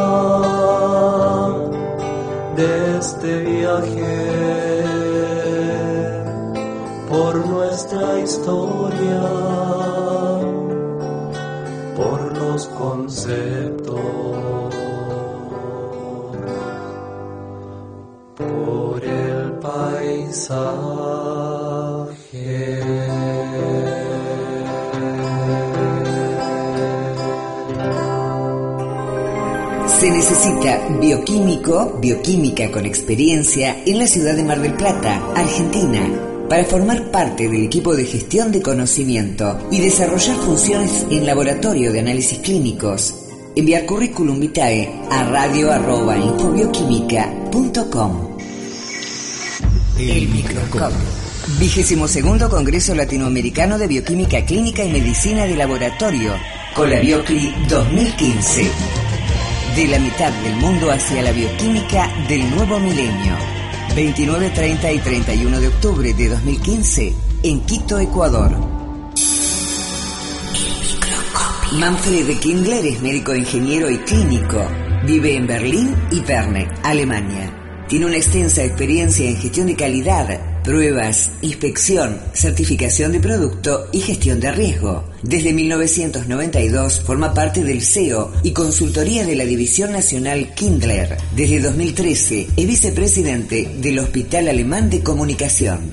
de este viaje por nuestra historia, por los conceptos, por el paisaje. Se necesita bioquímico, bioquímica con experiencia en la ciudad de Mar del Plata, Argentina, para formar parte del equipo de gestión de conocimiento y desarrollar funciones en laboratorio de análisis clínicos. Enviar currículum vitae a radio@infobioquímica.com. El microscopio. 22º Congreso Latinoamericano de Bioquímica Clínica y Medicina de Laboratorio, Colabiocli 2015. De la mitad del mundo hacia la bioquímica del nuevo milenio. 29, 30 y 31 de octubre de 2015 en Quito, Ecuador. Manfred Kindler es médico, ingeniero y clínico. Vive en Berlín y Perne, Alemania. Tiene una extensa experiencia en gestión de calidad, pruebas, inspección, certificación de producto y gestión de riesgo. Desde 1992 forma parte del CEO y consultoría de la División Nacional Kindler. Desde 2013 es vicepresidente del Hospital Alemán de Comunicación.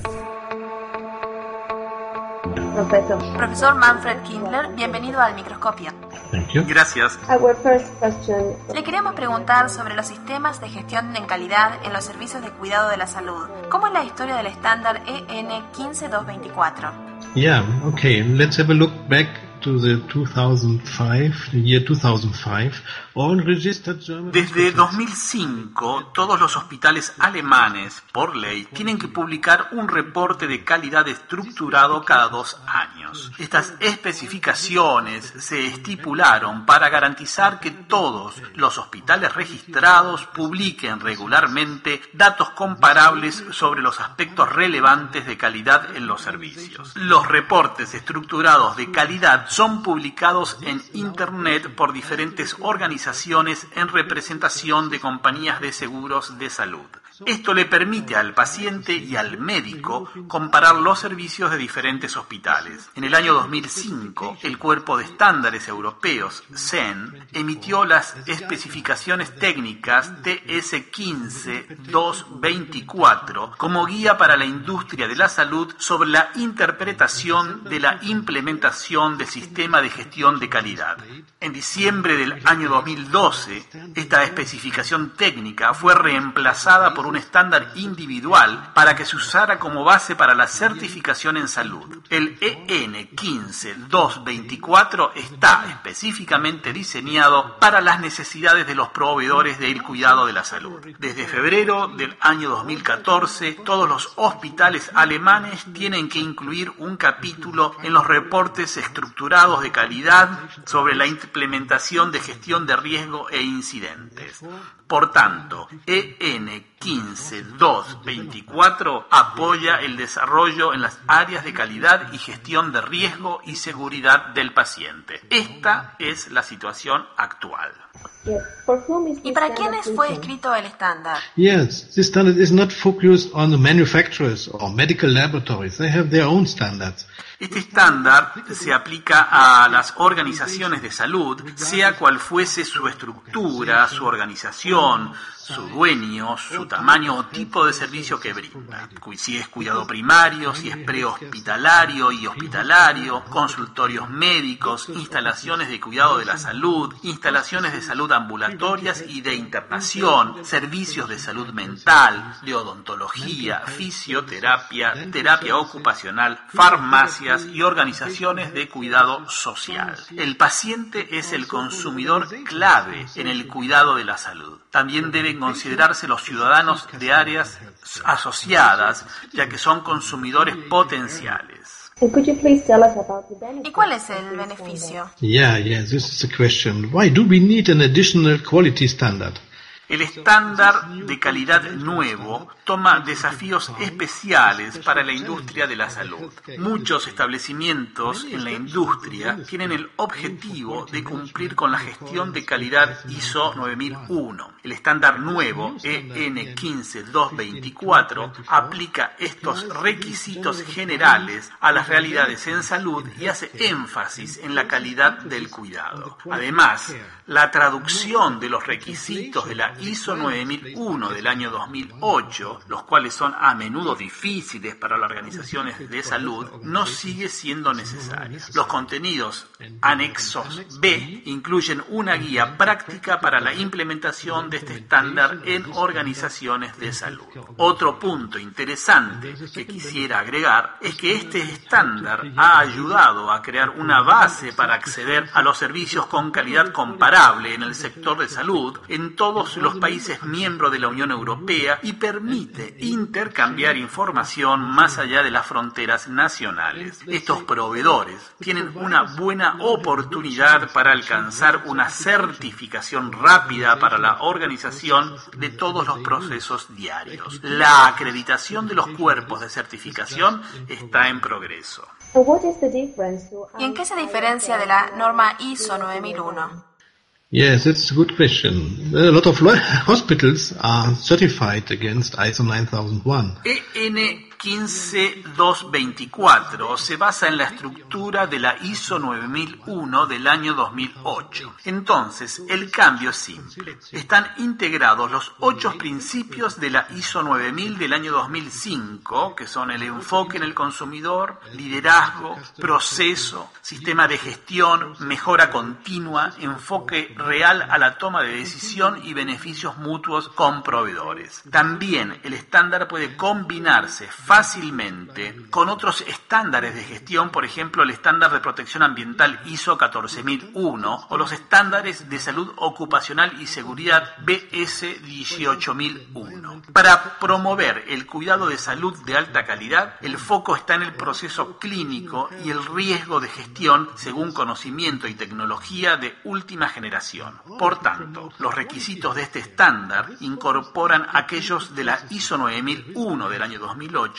Profesor Manfred Kindler, bienvenido al microscopio. Gracias. Le queríamos preguntar sobre los sistemas de gestión en calidad en los servicios de cuidado de la salud. ¿Cómo es la historia del estándar EN 15224? Yeah, okay. Let's have a look back to the 2005, the year 2005. All registered German Desde 2005, todos los hospitales alemanes, por ley, tienen que publicar un reporte de calidad estructurado cada 2 años. Estas especificaciones se estipularon para garantizar que todos los hospitales registrados publiquen regularmente datos comparables sobre los aspectos relevantes de calidad en los servicios. Los reportes estructurados de calidad son publicados en Internet por diferentes organizaciones en representación de compañías de seguros de salud. Esto le permite al paciente y al médico comparar los servicios de diferentes hospitales. En el año 2005, el Cuerpo de Estándares Europeos, CEN, emitió las especificaciones técnicas TS15-224 como guía para la industria de la salud sobre la interpretación de la implementación del sistema de gestión de calidad. En diciembre del año 2012, esta especificación técnica fue reemplazada por un estándar individual para que se usara como base para la certificación en salud. El EN 15224 está específicamente diseñado para las necesidades de los proveedores del cuidado de la salud. Desde febrero del año 2014, todos los hospitales alemanes tienen que incluir un capítulo en los reportes estructurados de calidad sobre la implementación de gestión de riesgo e incidentes. Por tanto, EN 15224 apoya el desarrollo en las áreas de calidad y gestión de riesgo y seguridad del paciente. Esta es la situación actual. ¿Y para quiénes fue escrito el estándar? Yes, this standard is not focused on the manufacturers or medical laboratories. They have their own standards. Este estándar se aplica a las organizaciones de salud, sea cual fuese su estructura, su organización, su dueño, su tamaño o tipo de servicio que brinda. Si es cuidado primario, si es prehospitalario y hospitalario, consultorios médicos, instalaciones de cuidado de la salud, instalaciones de salud ambulatorias y de internación, servicios de salud mental, de odontología, fisioterapia, terapia ocupacional, farmacias y organizaciones de cuidado social. El paciente es el consumidor clave en el cuidado de la salud. También deben considerarse los ciudadanos de áreas asociadas, ya que son consumidores potenciales. ¿Y cuál es el beneficio? Yeah, this is the question. Why do we need an additional quality standard? El estándar de calidad nuevo toma desafíos especiales para la industria de la salud. Muchos establecimientos en la industria tienen el objetivo de cumplir con la gestión de calidad ISO 9001. El estándar nuevo, EN 15224, aplica estos requisitos generales a las realidades en salud y hace énfasis en la calidad del cuidado. Además, la traducción de los requisitos de la ISO 9001 del año 2008, los cuales son a menudo difíciles para las organizaciones de salud, no sigue siendo necesaria. Los contenidos anexos B incluyen una guía práctica para la implementación de este estándar en organizaciones de salud. Otro punto interesante que quisiera agregar es que este estándar ha ayudado a crear una base para acceder a los servicios con calidad comparable en el sector de salud en todos los países miembros de la Unión Europea y permite intercambiar información más allá de las fronteras nacionales. Estos proveedores tienen una buena oportunidad para alcanzar una certificación rápida para la organización de todos los procesos diarios. La acreditación de los cuerpos de certificación está en progreso. ¿Y en qué se diferencia de la norma ISO 9001? Yes, it's a good question. A lot of hospitals are certified against ISO 9001. EN 15224 se basa en la estructura de la ISO 9001 del año 2008. Entonces, el cambio es simple. Están integrados los 8 principios de la ISO 9000 del año 2005, que son el enfoque en el consumidor, liderazgo, proceso, sistema de gestión, mejora continua, enfoque real a la toma de decisión y beneficios mutuos con proveedores. También el estándar puede combinarse fácilmente con otros estándares de gestión, por ejemplo el estándar de protección ambiental ISO 14001 o los estándares de salud ocupacional y seguridad BS 18001. Para promover el cuidado de salud de alta calidad, el foco está en el proceso clínico y el riesgo de gestión según conocimiento y tecnología de última generación. Por tanto, los requisitos de este estándar incorporan aquellos de la ISO 9001 del año 2008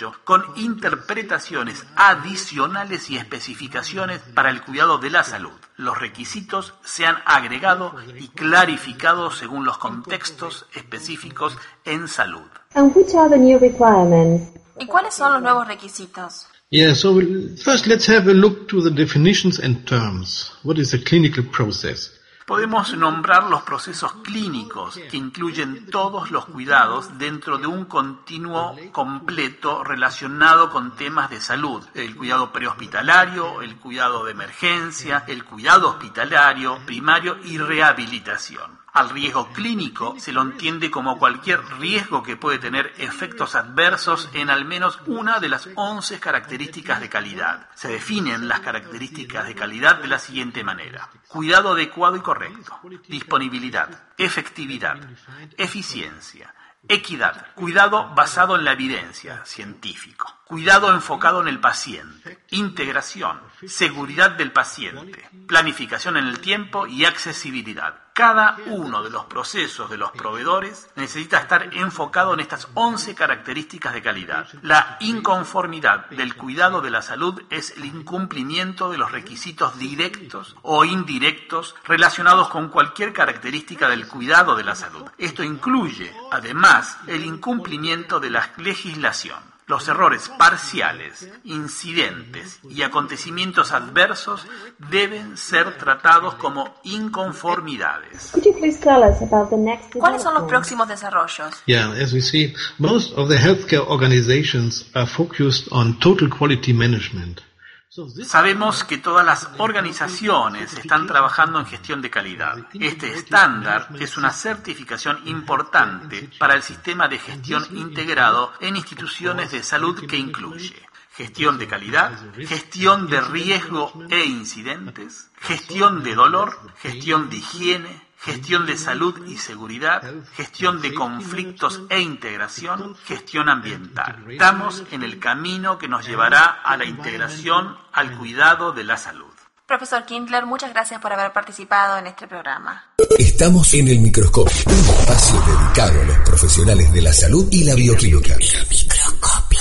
XVIII, con interpretaciones adicionales y especificaciones para el cuidado de la salud. Los requisitos se han agregado y clarificado según los contextos específicos en salud. And which are the new requirements? ¿Y cuáles son los nuevos requisitos? Yeah, so first let's have a look to the definitions and terms. What is a clinical process? Podemos nombrar los procesos clínicos que incluyen todos los cuidados dentro de un continuo completo relacionado con temas de salud. El cuidado prehospitalario, el cuidado de emergencia, el cuidado hospitalario, primario y rehabilitación. Al riesgo clínico se lo entiende como cualquier riesgo que puede tener efectos adversos en al menos una de las 11 características de calidad. Se definen las características de calidad de la siguiente manera: cuidado adecuado y correcto, disponibilidad, efectividad, eficiencia, equidad, cuidado basado en la evidencia, científico, cuidado enfocado en el paciente, integración, seguridad del paciente, planificación en el tiempo y accesibilidad. Cada uno de los procesos de los proveedores necesita estar enfocado en estas 11 características de calidad. La inconformidad del cuidado de la salud es el incumplimiento de los requisitos directos o indirectos relacionados con cualquier característica del cuidado de la salud. Esto incluye, además, el incumplimiento de la legislación. Los errores parciales, incidentes y acontecimientos adversos deben ser tratados como inconformidades. ¿Cuáles son los próximos desarrollos? Yeah, as we see, most of the healthcare organizations are focused on total quality management. Sabemos que todas las organizaciones están trabajando en gestión de calidad. Este estándar es una certificación importante para el sistema de gestión integrado en instituciones de salud que incluye gestión de calidad, gestión de riesgo e incidentes, gestión de dolor, gestión de higiene, gestión de salud y seguridad, gestión de conflictos e integración, gestión ambiental. Estamos en el camino que nos llevará a la integración al cuidado de la salud. Profesor Kindler, muchas gracias por haber participado en este programa. Estamos en el microscopio, un espacio dedicado a los profesionales de la salud y la bioquímica. El microscopio.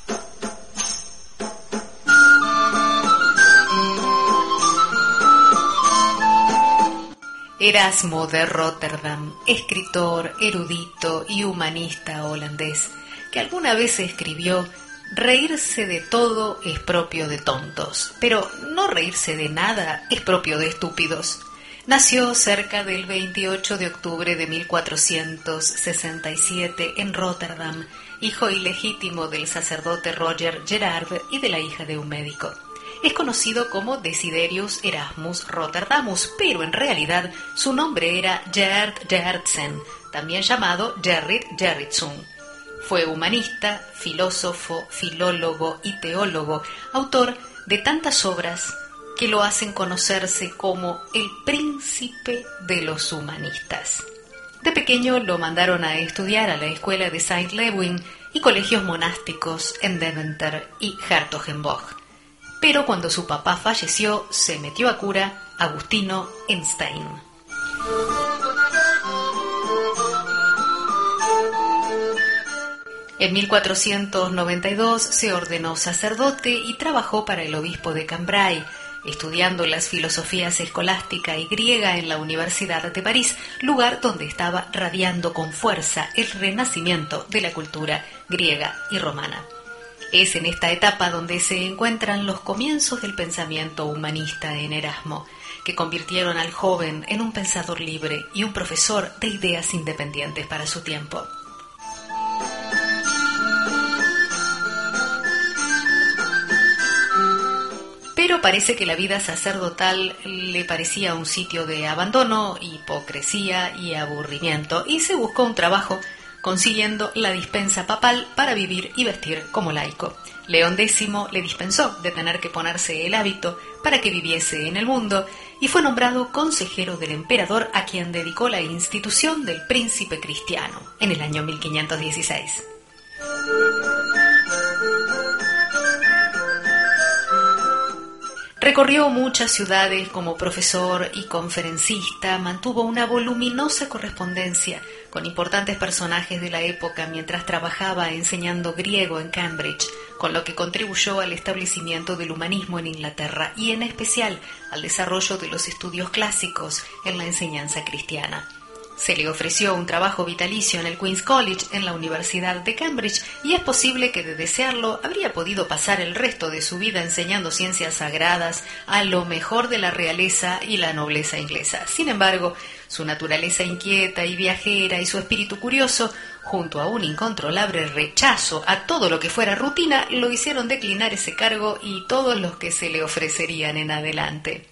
Erasmo de Rotterdam, escritor, erudito y humanista holandés, que alguna vez escribió: reírse de todo es propio de tontos, pero no reírse de nada es propio de estúpidos. Nació cerca del 28 de octubre de 1467 en Rotterdam, hijo ilegítimo del sacerdote Roger Gerard y de la hija de un médico. Es conocido como Desiderius Erasmus Rotterdamus, pero en realidad su nombre era Gerd Gerdsen, también llamado Gerrit Gerritsson. Fue humanista, filósofo, filólogo y teólogo, autor de tantas obras que lo hacen conocerse como el príncipe de los humanistas. De pequeño lo mandaron a estudiar a la escuela de Saint-Lewin y colegios monásticos en Deventer y Hertogenbosch. Pero cuando su papá falleció, se metió a cura Agustino Einstein. En 1492 se ordenó sacerdote y trabajó para el obispo de Cambrai, estudiando las filosofías escolástica y griega en la Universidad de París, lugar donde estaba radiando con fuerza el renacimiento de la cultura griega y romana. Es en esta etapa donde se encuentran los comienzos del pensamiento humanista en Erasmo, que convirtieron al joven en un pensador libre y un profesor de ideas independientes para su tiempo. Pero parece que la vida sacerdotal le parecía un sitio de abandono, hipocresía y aburrimiento, y se buscó un trabajo consiguiendo la dispensa papal para vivir y vestir como laico. León X le dispensó de tener que ponerse el hábito para que viviese en el mundo y fue nombrado consejero del emperador, a quien dedicó la institución del príncipe cristiano en el año 1516. Recorrió muchas ciudades como profesor y conferencista, mantuvo una voluminosa correspondencia con importantes personajes de la época mientras trabajaba enseñando griego en Cambridge, con lo que contribuyó al establecimiento del humanismo en Inglaterra y en especial al desarrollo de los estudios clásicos en la enseñanza cristiana. Se le ofreció un trabajo vitalicio en el Queen's College en la Universidad de Cambridge y es posible que de desearlo habría podido pasar el resto de su vida enseñando ciencias sagradas a lo mejor de la realeza y la nobleza inglesa. Sin embargo, su naturaleza inquieta y viajera y su espíritu curioso, junto a un incontrolable rechazo a todo lo que fuera rutina, lo hicieron declinar ese cargo y todos los que se le ofrecerían en adelante.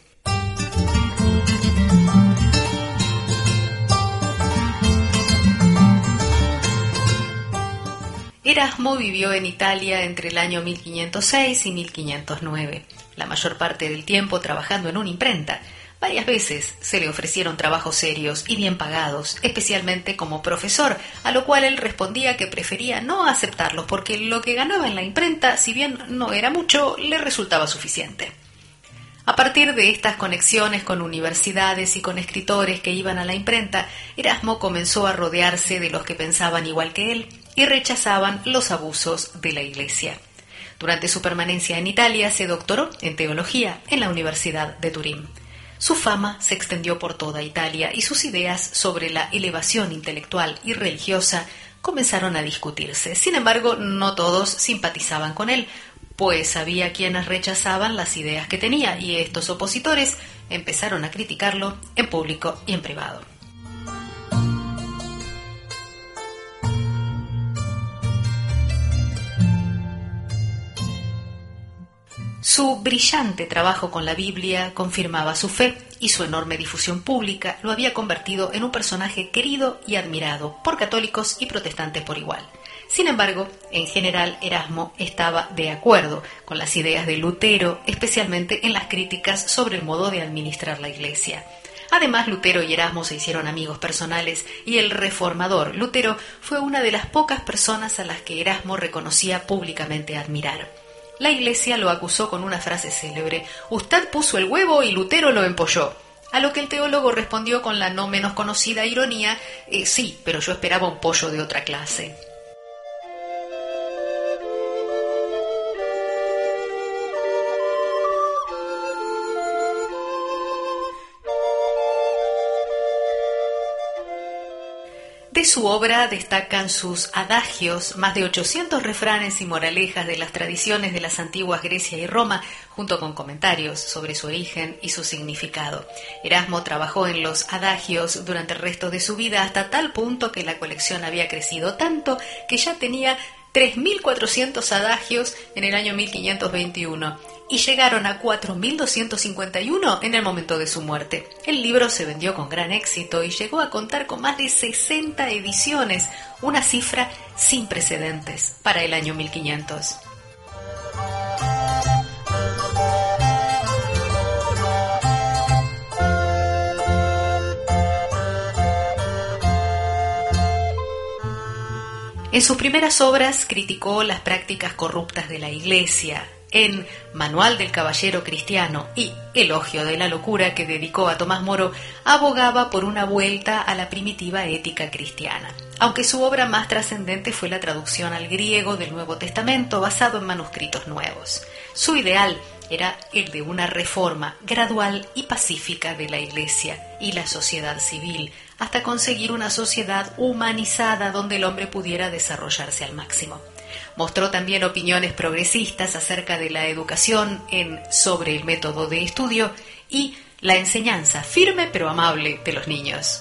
Erasmo vivió en Italia entre el año 1506 y 1509, la mayor parte del tiempo trabajando en una imprenta. Varias veces se le ofrecieron trabajos serios y bien pagados, especialmente como profesor, a lo cual él respondía que prefería no aceptarlos porque lo que ganaba en la imprenta, si bien no era mucho, le resultaba suficiente. A partir de estas conexiones con universidades y con escritores que iban a la imprenta, Erasmo comenzó a rodearse de los que pensaban igual que él y rechazaban los abusos de la Iglesia. Durante su permanencia en Italia se doctoró en teología en la Universidad de Turín. Su fama se extendió por toda Italia y sus ideas sobre la elevación intelectual y religiosa comenzaron a discutirse. Sin embargo, no todos simpatizaban con él, pues había quienes rechazaban las ideas que tenía y estos opositores empezaron a criticarlo en público y en privado. Su brillante trabajo con la Biblia confirmaba su fe y su enorme difusión pública lo había convertido en un personaje querido y admirado por católicos y protestantes por igual. Sin embargo, en general Erasmo estaba de acuerdo con las ideas de Lutero, especialmente en las críticas sobre el modo de administrar la Iglesia. Además, Lutero y Erasmo se hicieron amigos personales y el reformador Lutero fue una de las pocas personas a las que Erasmo reconocía públicamente admirar. La Iglesia lo acusó con una frase célebre: «Usted puso el huevo y Lutero lo empolló», a lo que el teólogo respondió con la no menos conocida ironía: «Sí, pero yo esperaba un pollo de otra clase». De su obra destacan sus adagios, más de 800 refranes y moralejas de las tradiciones de las antiguas Grecia y Roma, junto con comentarios sobre su origen y su significado. Erasmo trabajó en los adagios durante el resto de su vida hasta tal punto que la colección había crecido tanto que ya tenía 3.400 adagios en el año 1521 y llegaron a 4.251 en el momento de su muerte. El libro se vendió con gran éxito y llegó a contar con más de 60 ediciones, una cifra sin precedentes para el año 1500. En sus primeras obras criticó las prácticas corruptas de la Iglesia. En Manual del Caballero Cristiano y Elogio de la Locura, que dedicó a Tomás Moro, abogaba por una vuelta a la primitiva ética cristiana. Aunque su obra más trascendente fue la traducción al griego del Nuevo Testamento, basado en manuscritos nuevos. Su ideal era el de una reforma gradual y pacífica de la Iglesia y la sociedad civil, hasta conseguir una sociedad humanizada donde el hombre pudiera desarrollarse al máximo. Mostró también opiniones progresistas acerca de la educación sobre el método de estudio y la enseñanza firme pero amable de los niños.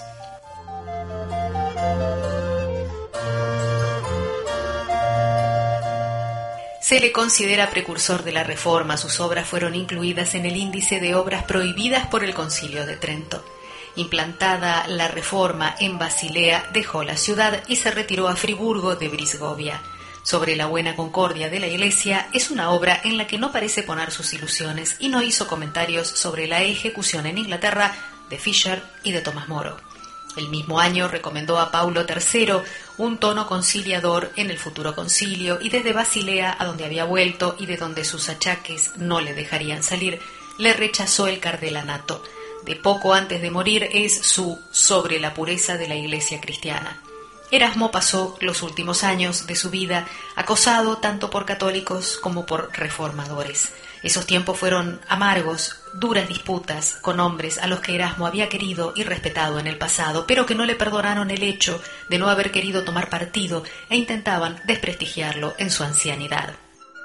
Se le considera precursor de la Reforma. Sus obras fueron incluidas en el índice de obras prohibidas por el Concilio de Trento. Implantada la Reforma en Basilea, dejó la ciudad y se retiró a Friburgo de Brisgovia. Sobre la buena concordia de la Iglesia es una obra en la que no parece poner sus ilusiones y no hizo comentarios sobre la ejecución en Inglaterra de Fisher y de Tomás Moro. El mismo año recomendó a Paulo III un tono conciliador en el futuro concilio y desde Basilea, a donde había vuelto y de donde sus achaques no le dejarían salir, le rechazó el cardelanato. De poco antes de morir es su Sobre la pureza de la Iglesia cristiana. Erasmo pasó los últimos años de su vida acosado tanto por católicos como por reformadores. Esos tiempos fueron amargos, duras disputas con hombres a los que Erasmo había querido y respetado en el pasado, pero que no le perdonaron el hecho de no haber querido tomar partido e intentaban desprestigiarlo en su ancianidad.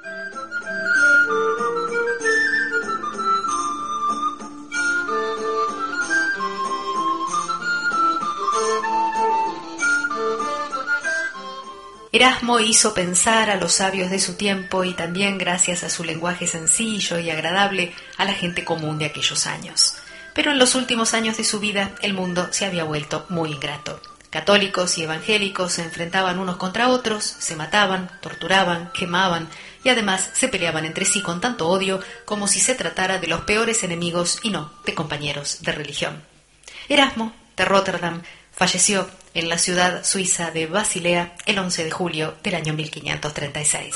Erasmo hizo pensar a los sabios de su tiempo y también, gracias a su lenguaje sencillo y agradable, a la gente común de aquellos años. Pero en los últimos años de su vida el mundo se había vuelto muy ingrato. Católicos y evangélicos se enfrentaban unos contra otros, se mataban, torturaban, quemaban y además se peleaban entre sí con tanto odio como si se tratara de los peores enemigos y no de compañeros de religión. Erasmo, de Rotterdam, falleció en la ciudad suiza de Basilea el 11 de julio del año 1536.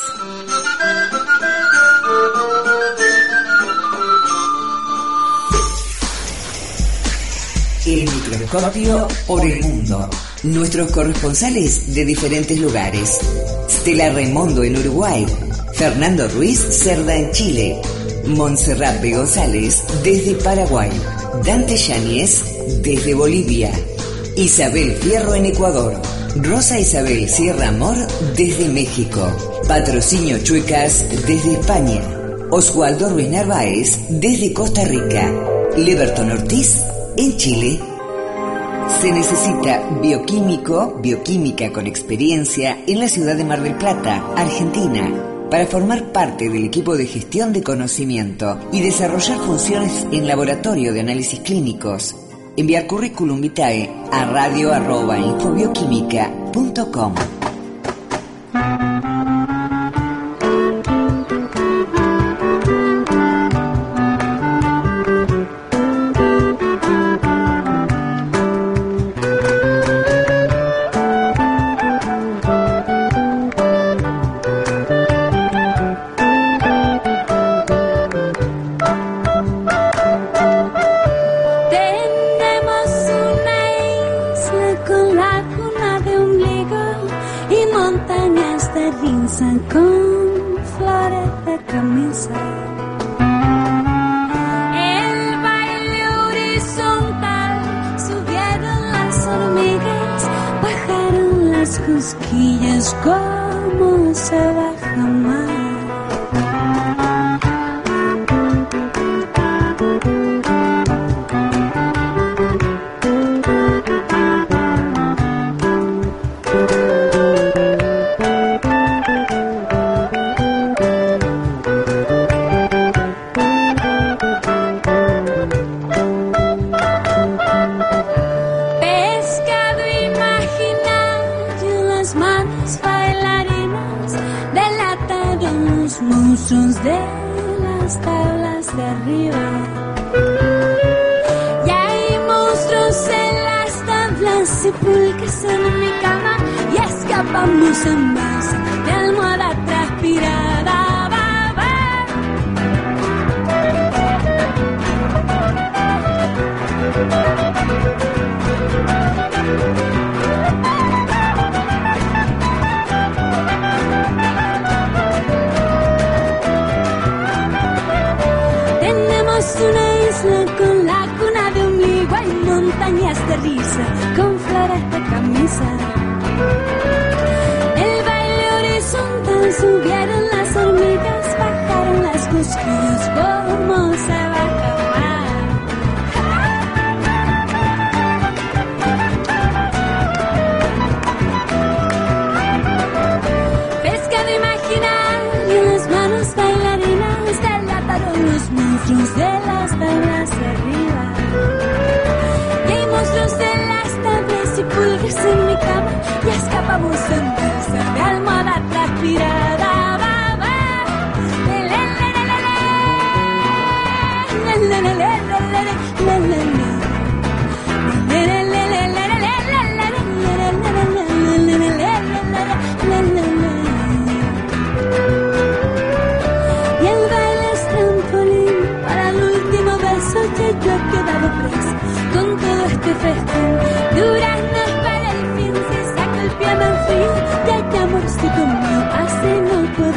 El microscopio por el mundo. Nuestros corresponsales de diferentes lugares. Stella Raimondo en Uruguay, Fernando Ruiz Cerda en Chile, Montserrat B. González desde Paraguay, Dante Yáñez desde Bolivia, Isabel Fierro en Ecuador, Rosa Isabel Sierra Amor desde México, Patrocinio Chuecas desde España, Oswaldo Ruiz Narváez desde Costa Rica, Leverton Ortiz en Chile. Se necesita bioquímica con experiencia en la ciudad de Mar del Plata, Argentina, para formar parte del equipo de gestión de conocimiento y desarrollar funciones en laboratorio de análisis clínicos. Enviar currículum vitae a radio@infobioquímica.com.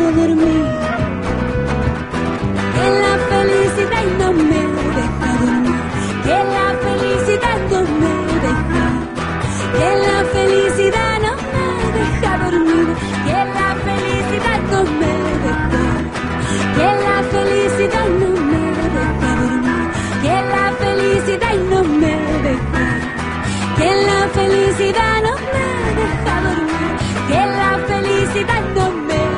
dormir, que la felicidad no me deja dormir, que la felicidad no me deja, que la felicidad no me deja dormir, que la felicidad no me deja, que la felicidad no me deja dormir, que la felicidad no me deja, que la felicidad no me deja dormir, que la felicidad no me deja.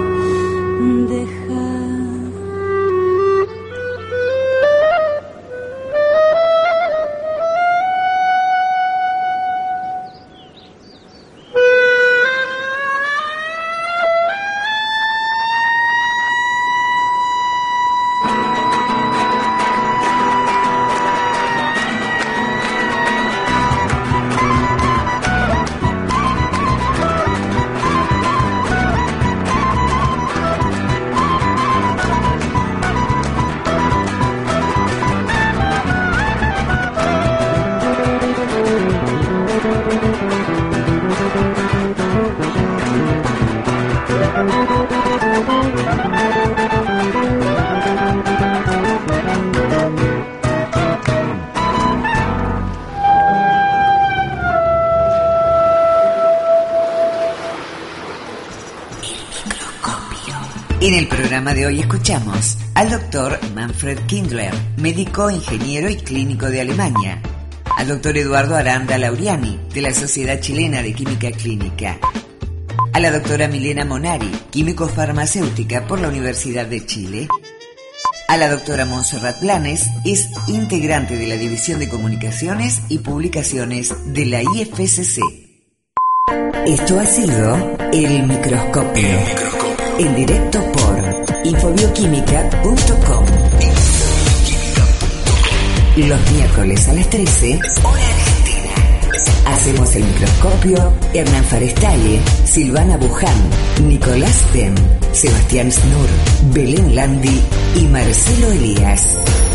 En el programa de hoy escuchamos al doctor Manfred Kindler, médico, ingeniero y clínico de Alemania, al doctor Eduardo Aranda Lauriani, de la Sociedad Chilena de Química Clínica, a la doctora Milena Monari, químico-farmacéutica por la Universidad de Chile, a la doctora Montserrat Blanes, es integrante de la División de Comunicaciones y Publicaciones de la IFCC. Esto ha sido El Microscopio. En directo por infobioquímica.com. Los miércoles a las 13, hora argentina. Hacemos El Microscopio Hernán Farestalle, Silvana Buján, Nicolás Tem, Sebastián Snur, Belén Landi y Marcelo Elías.